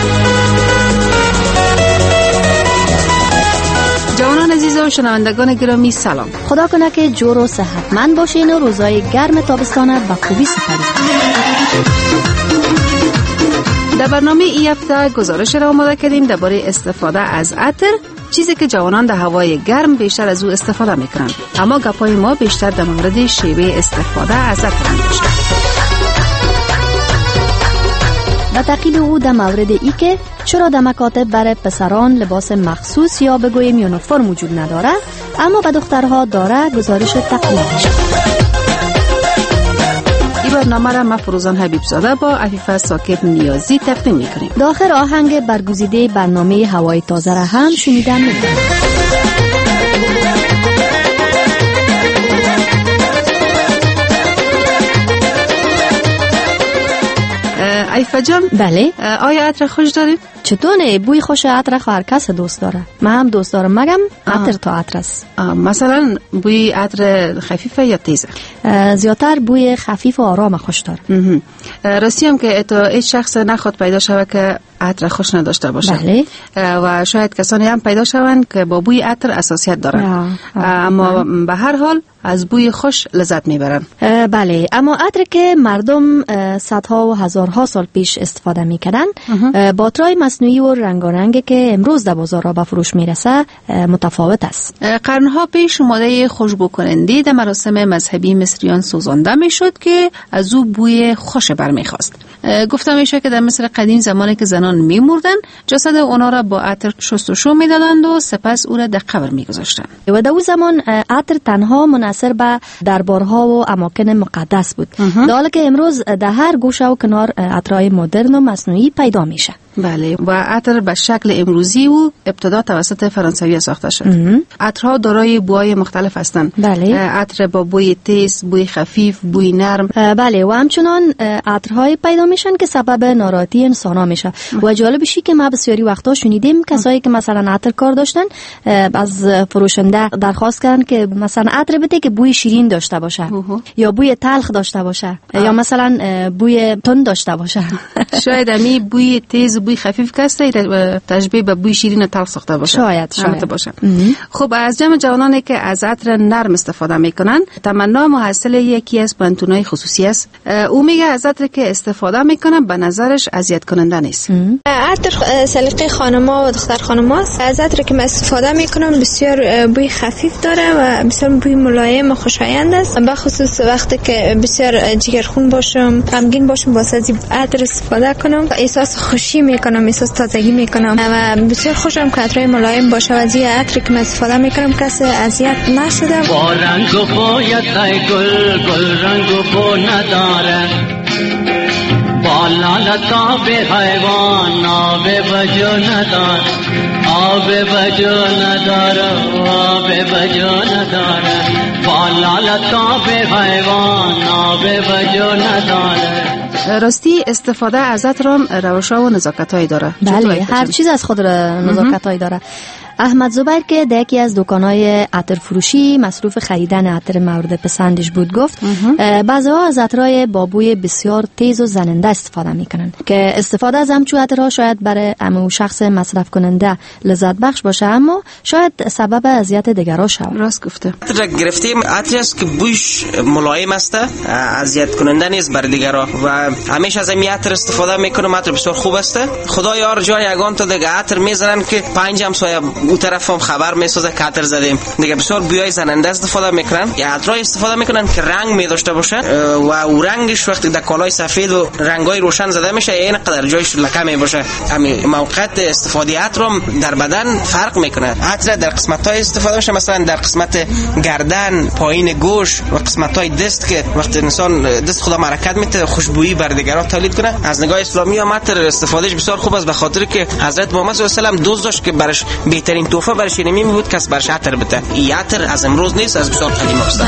جوانان عزیز و شنوندگان گرامی سلام. خدا کنه که جور و صحتمند باشین و روزای گرم تابستان به خوبی سپری کنید. در برنامه این هفته گزارش را آماده کردیم درباره استفاده از عطر، چیزی که جوانان در هوای گرم بیشتر از او استفاده میکنند. اما گپای ما بیشتر در مورد شیوه استفاده از عطر میشه. و تعقیب او در مورد ای که چرا در مکاتب برای پسران لباس مخصوص یا بگویم یونیفرم وجود نداره اما به دخترها داره، گزارش تقدیم میشه. این برنامه را ما فروزان حبیبزاده با عفیفه ساکت نیازی تقدیم میکنیم. داخل آهنگ برگزیده برنامه هوای تازه را هم شنیدن میکنیم. عفیفه جان، بله، آیا عطر خوش داریم؟ چطوره؟ بوی خوش عطر خو هر کس دوست داره. من هم دوست دارم، مگم عطر تا عطر است. مثلا بوی عطر خفیفه یا تیزه؟ زیادتر بوی خفیف و آرام خوش داره. راستی هم که تو هیچ شخص نخواد پیدا شود که عطر خوش نداشته باشه. بله. و شاید کسانی هم پیدا شوند که با بوی عطر اساسیت دارن، اما به هر حال از بوی خوش لذت میبرن. بله، اما عطر که مردم صدها و هزارها سال پیش استفاده میکردن با عطرهای مصنوعی و رنگارنگ که امروز در بازار به فروش میرسه متفاوت است. قرنها پیش ماده خوشبو کننده در مراسم مذهبی مصریان سوزانده میشد که از او بوی خوش برمیخواست. گفتم میشه که در مصر قدیم زمانی که زنان میمردن جسد اونا را با عطر شستشو میدادند و سپس او را در قبر میگذاشتند. و در اون زمان عطر تنها منحصر به دربارها و اماکن مقدس بود، در حالی که امروز در هر گوشه و کنار عطرهای مدرن و مصنوعی پیدا میشه. بله، و عطر به شکل امروزی و ابتدا توسط فرانسوی ساخته شد. عطرها دارای بوهای مختلف هستند. بله. عطر با بوی تیز، بوی خفیف، بوی نرم. بله، و همچنان عطرهای پیدا میشن که سبب ناراحتی انسانا میشه. و جالبشی که ما بسیاری وقتا شنیدیم کسایی که مثلا عطر کار داشتن از فروشنده درخواست کردن که مثلا عطر بده که بوی شیرین داشته باشه یا بوی تلخ داشته باشه یا مثلا بوی تند داشته باشه. شاید امی بوی تیز بوی خفیف کسته تشبیه به بوی شیرین تلخ ساخته باشه. شاید شاید باشه. خب از جمع جوانانی که از عطر نرم استفاده میکنن، تمنا محصل یکی از پانتونای خصوصی است. او میگه از عطر که استفاده میکنن به نظرش اذیت کننده نیست. عطر سلیقه خانم‌ها و دختر خانم‌هاست. از عطر که من استفاده میکنم بسیار بوی خفیف داره و بسیار بوی ملایم و خوشایند است. به خصوص وقتی که بسیار جگرخون باشم، غمگین باشم، واسه از عطر استفاده کنم احساس خوشی میکنم، احساس تازگی میکنم و بسیار خوشم که عطر ملایم باشه و از این عطر که من استفاده میکنم کسی اذیت نشده. با رنگ و بویت گل گل رنگ و بو نداره، با لالت آب حیوان آب بجو نداره، آب بجو نداره، آب بجو نداره، با لالت آب حیوان آب بجو نداره. راستی استفاده از عطر هم روشا و نزاکتایی داره. بله، هر چیز از خود نزاکتایی داره. احمد زبیر که در یکی از دکان‌های عطر فروشی مصروف خریدن عطر مورد پسندش بود گفت بعضی‌ها از عطرهای با بوی بسیار تیز و زننده استفاده میکنن که استفاده از همچون عطرها شاید برای امو شخص مصرف کننده لذت بخش باشه اما شاید سبب اذیت دیگران شود. راست گفته. عطر گرفتیم عطری است که بویش ملایم است، اذیت کننده نیست برای دیگران و همیشه از این عطر استفاده میکنم. عطر بسیار خوب است. خدا یار جان یگان تا دیگه عطر میزنن که پنج همسایه اون طرف هم خبر میسازه که عطر زدیم دیگه. بسیار بویای زننده استفاده میکنن یا عطرای استفاده میکنن که رنگ می داشته باشه و او رنگش وقتی در کالای سفید و رنگای روشن زده میشه این قدر جایش لکه می باشه. همین موقعیت استفاده عطر هم در بدن فرق میکنه. عطر در قسمت‌های استفاده میشه، مثلا در قسمت گردن، پایین گوش و قسمت‌های دست که وقتی انسان دست خدا حرکت میته خوشبویی بر دیگران تولید کنه. از نگاه اسلامی هم عطر استفادهش بسیار خوب است به خاطر که حضرت محمد صلی الله علیه و آله دوست داشت که برش بهترین تحفه برش نمی بود کس برش عطر بده. این عطر از امروز نیست، از بسیار قدیم است.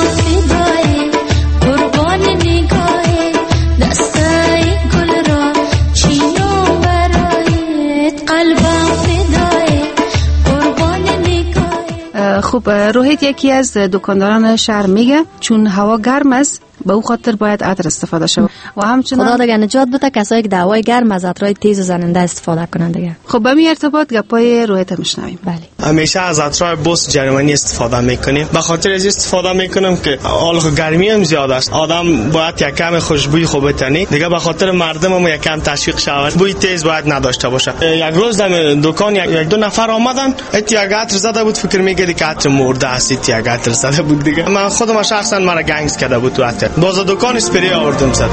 قربان نگاه دستای گل را چینو برایت قلبم فدای قربان نگاه. خوب روحیت یکی از دکانداران شهر میگه چون هوا گرم است به او خاطر باید عطر استفاده شود و همچنان خدا دیگه نجات بده کسایی که دعوای گرم از عطرهای تیز و زننده استفاده کنند دیگه. خب به می ارتباط گپای رویت میشنویم. بله، همیشه از عطرهای بوس جرمنی استفاده میکنیم. به خاطر از استفاده میکنم که حال گرمی هم زیاد است، آدم باید یک کم خوشبوی خوب بتنی دیگه. به خاطر مردم هم یک کم تشویق شود، بوی تیز باید نداشته باشه. یک روز در دکان یک دو نفر آمدن ات یک عطر زده بود، فکر میکردی که عطر مرده است، یک عطر زده بود دیگه. من خودم شخصا مرا گنگس کرده بود تو عطر. باز دکان اسپری آوردم زدم.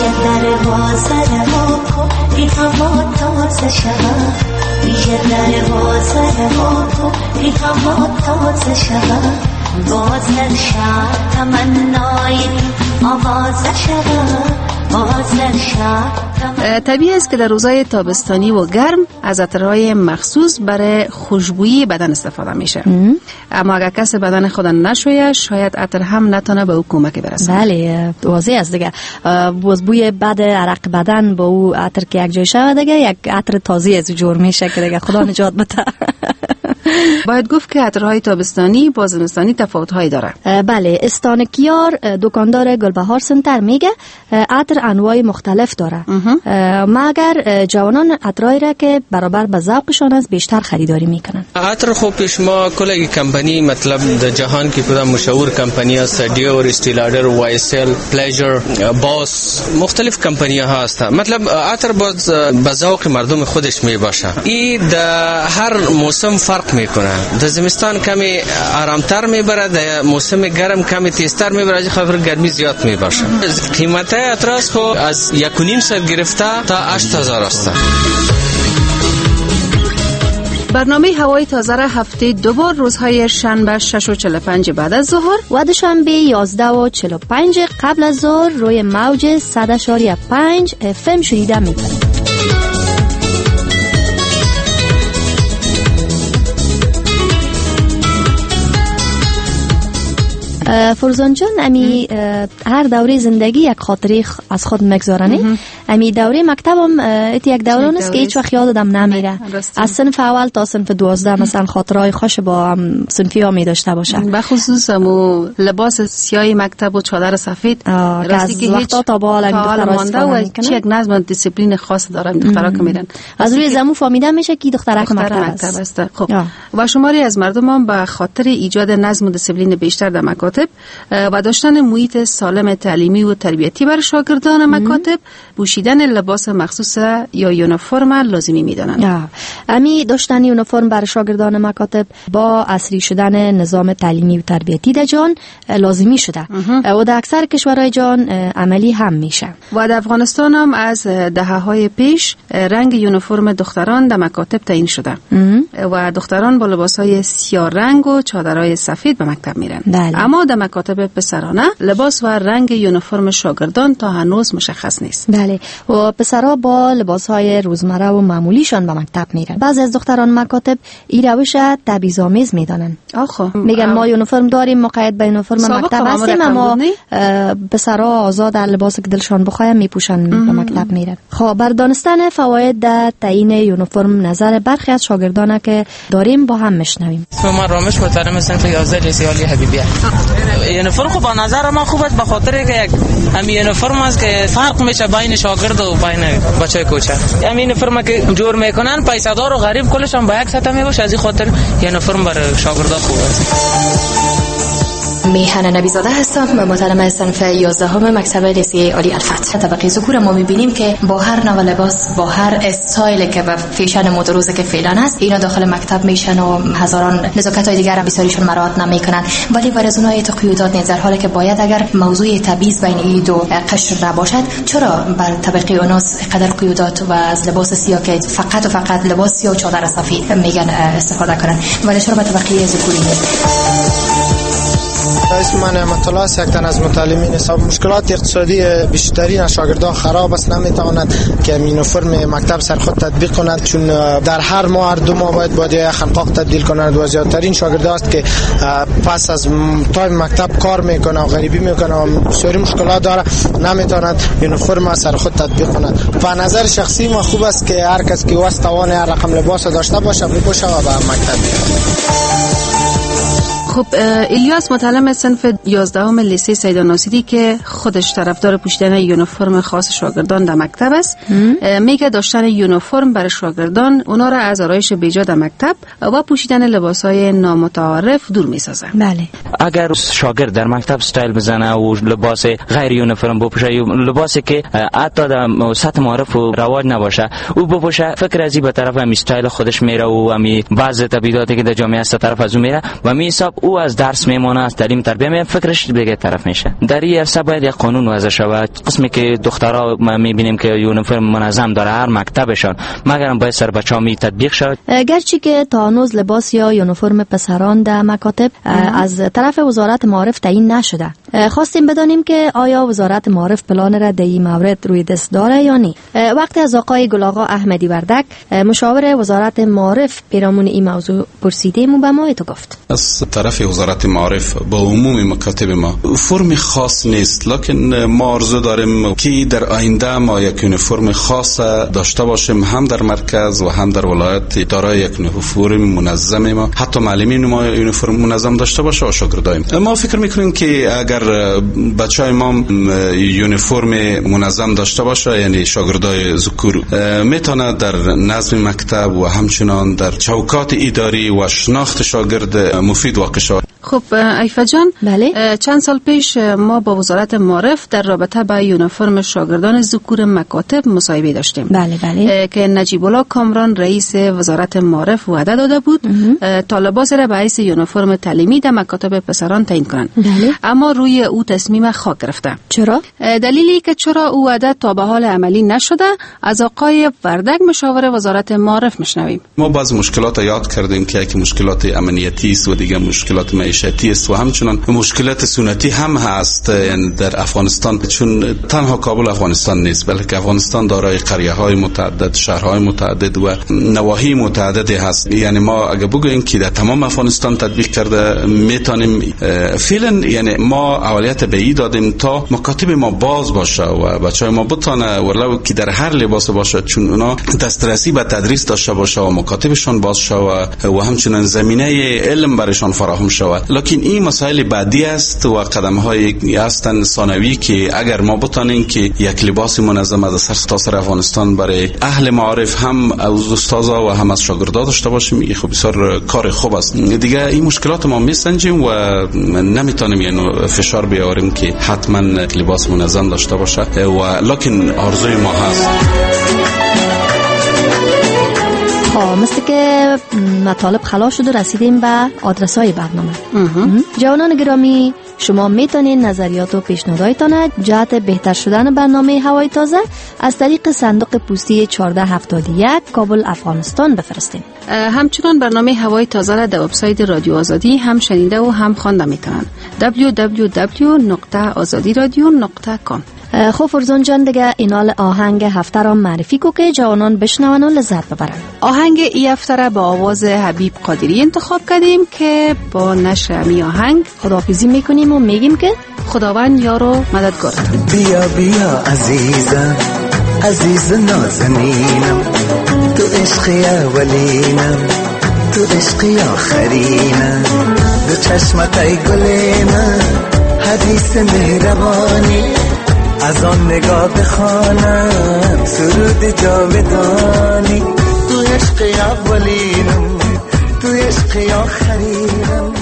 طبیعی است که در روزهای تابستانی و گرم از عطرهای مخصوص برای خوشبویی بدن استفاده میشه. اما اگر کس بدن خود نشویه شاید عطر هم نتونه به او کمک برسه. بله، واضح است دیگه. باز بوی بد عرق بدن با او عطر که یک جای شود دیگه یک عطر تازه از جور میشه که دیگه خدا نجات بده. باید گفت که عطرهای تابستانی با زمستانی تفاوت‌هایی داره. بله، استانکیار دکاندار گلبهار سنتر میگه عطر انواع مختلف داره. مگر جوانان عطرایی را که برابر به ذوقشان است بیشتر خریداری میکنن. عطر خوب پیش ما کلی کمپانی مطلب در جهان کی کدام مشهور کمپانی است، دیور، استیلادر، وایسل، پلیجر، باس، مختلف کمپانی ها هست. مطلب عطر باز به ذوق مردم خودش می باشه. این در هر موسم فرق میکنه. در زمستان کمی آرامتر میبره، در موسم گرم کمی تیزتر میبره، خاطر گرمی زیاد میباشه. قیمت عطر خو از یک و نیم صد گرفته تا هشت هزار است. برنامه هوای تازه را هفته دو بار روزهای شنبه شش و چهل و پنج بعد از ظهر و دوشنبه یازده و چهل و پنج قبل از ظهر روی موج صد و پنج اف ام شنیده میکنید. فرزان جان، امی هر دوره زندگی یک خاطری از خود مگذارنه. امی دوره مکتبم یک دوره است که هیچ وقت یادم نمیره. از صنف اول تا صنف دوازده مثلا خاطرهای خوش با صنفی ها می داشته باشم. به خصوص مو لباس سیاه مکتب و چادر سفید راستی که هیچ تا با حال مانده و چه یک نظم دیسیپلین خاص داره دخترها که میرن. از روی زمو فهمیده میشه که دخترک مکتب است. خب و شماری از مردم هم به خاطر ایجاد نظم و دیسیپلین بیشتر در مکاتب و داشتن محیط سالم تعلیمی و تربیتی برای شاگردان مکاتب پوشیدن لباس مخصوص یا یونیفرم لازمی میدانند. امی داشتن یونیفرم برای شاگردان مکاتب با عصری شدن نظام تعلیمی و تربیتی در جان لازمی شده و در اکثر کشورهای جان عملی هم میشه. و در افغانستان هم از دهه‌های پیش رنگ یونیفرم دختران در مکاتب تعیین شده و دختران با لباس‌های سیاه رنگ و چادرهای سفید به مکتب میرن. بله. اما در مکاتب پسرانه لباس و رنگ یونیفرم شاگردان تا هنوز مشخص نیست. بله و پسرها با لباس‌های روزمره و معمولیشان به مکتب میرن. بعضی از دختران مکاتب این روش تبعیض‌آمیز میدانن. آخه میگن ما یونیفرم داریم، مقید به یونیفرم مکتب هستیم، اما پسرها آزاد در لباسی که دلشان بخواهد میپوشن به مکتب میرن. خب بر دانستن فواید در تعیین یونیفرم نظر برخی از شاگردان که داریم با هم میشنویم. ما رامش محترم صنف یازده لیسه عالی حبیبیه. یونیفرم خب به نظر من خوبه به خاطر که یک همین یونیفرم است که فرق میشه بین شاگرد و بین بچهای کوچک. همین یونیفرم که جور میکنن پیسه دار و غریب کلشون با یک سطح میباشه، از این خاطر یونیفرم برای شاگردا خوبه است. میهن نبیزاده هستم، معلم صنف یازدهم مکتب لیسه عالی الفتح. طبقه ذکور ما میبینیم که با هر نوع لباس، با هر استایل که به فیشن مد روزه که فعلا است، اینا داخل مکتب میشن و هزاران نزاکت‌های دیگر هم بسیاریشون مراعات نمیکنن، ولی ورزونای تو قیودات نیز در حالی که باید اگر موضوع تبعیض بین این دو قشر نباشد، چرا بر طبقه اوناس قدر قیودات و از لباس سیاه که فقط و فقط لباس سیاه و چادر سفید میگن استفاده کنن، ولی چرا به طبقه ذکوری نیست؟ اسم من احمد الله است، یک تن از متعلمین حساب. مشکلات اقتصادی بیشتری از شاگردان خراب است، نمیتوانند که یونیفرم مکتب سر خود تطبیق کنند، چون در هر ماه هر دو ماه باید باید خلقاق تبدیل کنند و زیادترین شاگردان است که پس از تایم مکتب کار میکنه و غریبی میکنه و بسیاری مشکلات داره، نمیتواند یونیفرم سر خود تطبیق کنند. به نظر شخصی ما خوب است که هر کس که واسه توان هر رقم لباس داشته باشه بپوشه و به مکتب بیاد. خب الیاس متعلم صنف یازدهم لیسه سید ناصری که خودش طرفدار پوشیدن یونیفرم خاص شاگردان در مکتب است، میگه داشتن یونیفرم برای شاگردان اونا را از آرایش بیجا در مکتب و پوشیدن لباسهای نامتعارف دور میسازه. بله. اگر شاگرد در مکتب استایل بزنه و لباس غیر یونیفرم بپوشه، لباسی که حتی در سطح معارف و رواج نباشه او بپوشه، فکر ازی به طرف هم استایل خودش میره و امی بعض تبعیضاتی که در جامعه است طرف از او میره و می حساب او از درس میمونه، از تعلیم تربیه می فکرش دیگه طرف میشه. در این عرصه باید یک قانون وضع شود. قسمی که دخترها میبینیم که یونیفرم منظم داره هر مکتبشان، مگرم باید سر بچه‌ها می تطبیق شود. گرچه که تا هنوز لباس یا یونیفرم پسران در مکاتب از طرف وزارت معارف تعیین نشده، خواستیم بدانیم که آیا وزارت معارف پلان را در این مورد روی دست داره یا نه. وقتی از آقای گلاغا احمدی وردک مشاور وزارت معارف پیرامون این موضوع پرسیدیم و به ما تو گفت. از طرف وزارت معارف با عموم مکاتب ما فرم خاص نیست، لکن ما آرزو داریم که در آینده ما یک یونیفرم خاص داشته باشیم، هم در مرکز و هم در ولایت دارای یک یونیفرم منظم ما، حتی معلمین ما یونیفرم منظم داشته باشه و شاگردایم. ما فکر میکنیم که اگر بچهای ما یونیفرم منظم داشته باشه، یعنی شاگردای ذکور، میتونه در نظم مکتب و همچنان در چوکات اداری و شناخت شاگرد مفید واقع شود. خب ایفا جان، بله؟ چند سال پیش ما با وزارت معارف در رابطه با یونیفرم شاگردان ذکور مکاتب مصاحبه داشتیم. بله بله. که نجیب الله کامران رئیس وزارت معارف وعده داده بود تا لباس را به حیث یونیفرم تعلیمی در مکاتب پسران تعیین کنند. بله. اما روی او تصمیم خاک گرفته. چرا؟ دلیلی که چرا او وعده تا به حال عملی نشده از آقای وردک مشاور وزارت معارف میشنویم. ما بعض مشکلات یاد کردیم که یک مشکلات امنیتی است و دیگه مشکلات معیشتی است و همچنان مشکلات سنتی هم هست در افغانستان، چون تنها کابل افغانستان نیست بلکه افغانستان دارای قریه های متعدد، شهرهای متعدد و نواحی متعددی هست. یعنی ما اگه بگوییم که در تمام افغانستان تطبیق کرده میتونیم فعلا، یعنی ما اولیت به ای دادیم تا مکاتب ما باز باشه و بچهای ما بتونه ولو که در هر لباس باشه، چون اونا دسترسی به تدریس داشته باشه و مکاتبشان باز شوه و همچنین زمینه علم برایشان فراهم شوه. لکن این مسائل بعدی است و قدم های هستن ثانوی که اگر ما بتونیم که یک لباس منظم از سر تا سر افغانستان برای اهل معارف هم از استادا و هم از شاگردا داشته باشیم، این خب بسیار کار خوب است. دیگه این مشکلات ما میسنجیم و نمیتونیم یعنی فشار بیاریم که حتما لباس منظم داشته باشه و لکن آرزوی ما هست. خب مثل که مطالب خلاص شد و رسیدیم به آدرس های برنامه. جوانان گرامی، شما میتونید نظریات و پیشنهاداتتان جهت بهتر شدن برنامه هوای تازه از طریق صندوق پستی چهارده هفتاد و یک کابل افغانستان بفرستید. همچنان برنامه هوای تازه را در وبسایت رادیو آزادی هم شنیده و هم خوانده میتونن. دبلیو دبلیو دبلیو دات آزادی رادیو دات کام. خب فرزان جان، دیگه اینال آهنگ هفته را معرفی کو که جوانان بشنون و لذت ببرن. آهنگ ای هفته را با آواز حبیب قادری انتخاب کردیم که با نشر می آهنگ خداحافظی میکنیم و میگیم که خداوند یار و مددگارت. بیا بیا عزیزم، عزیز نازنینم، تو عشقی اولینم، تو عشقی آخرینم، دو چشمتای گلینم، حدیث مهربانی، از آن نگاه بخوانم سرود جاودانی. تو عشق اولینم، تو عشق آخرینم.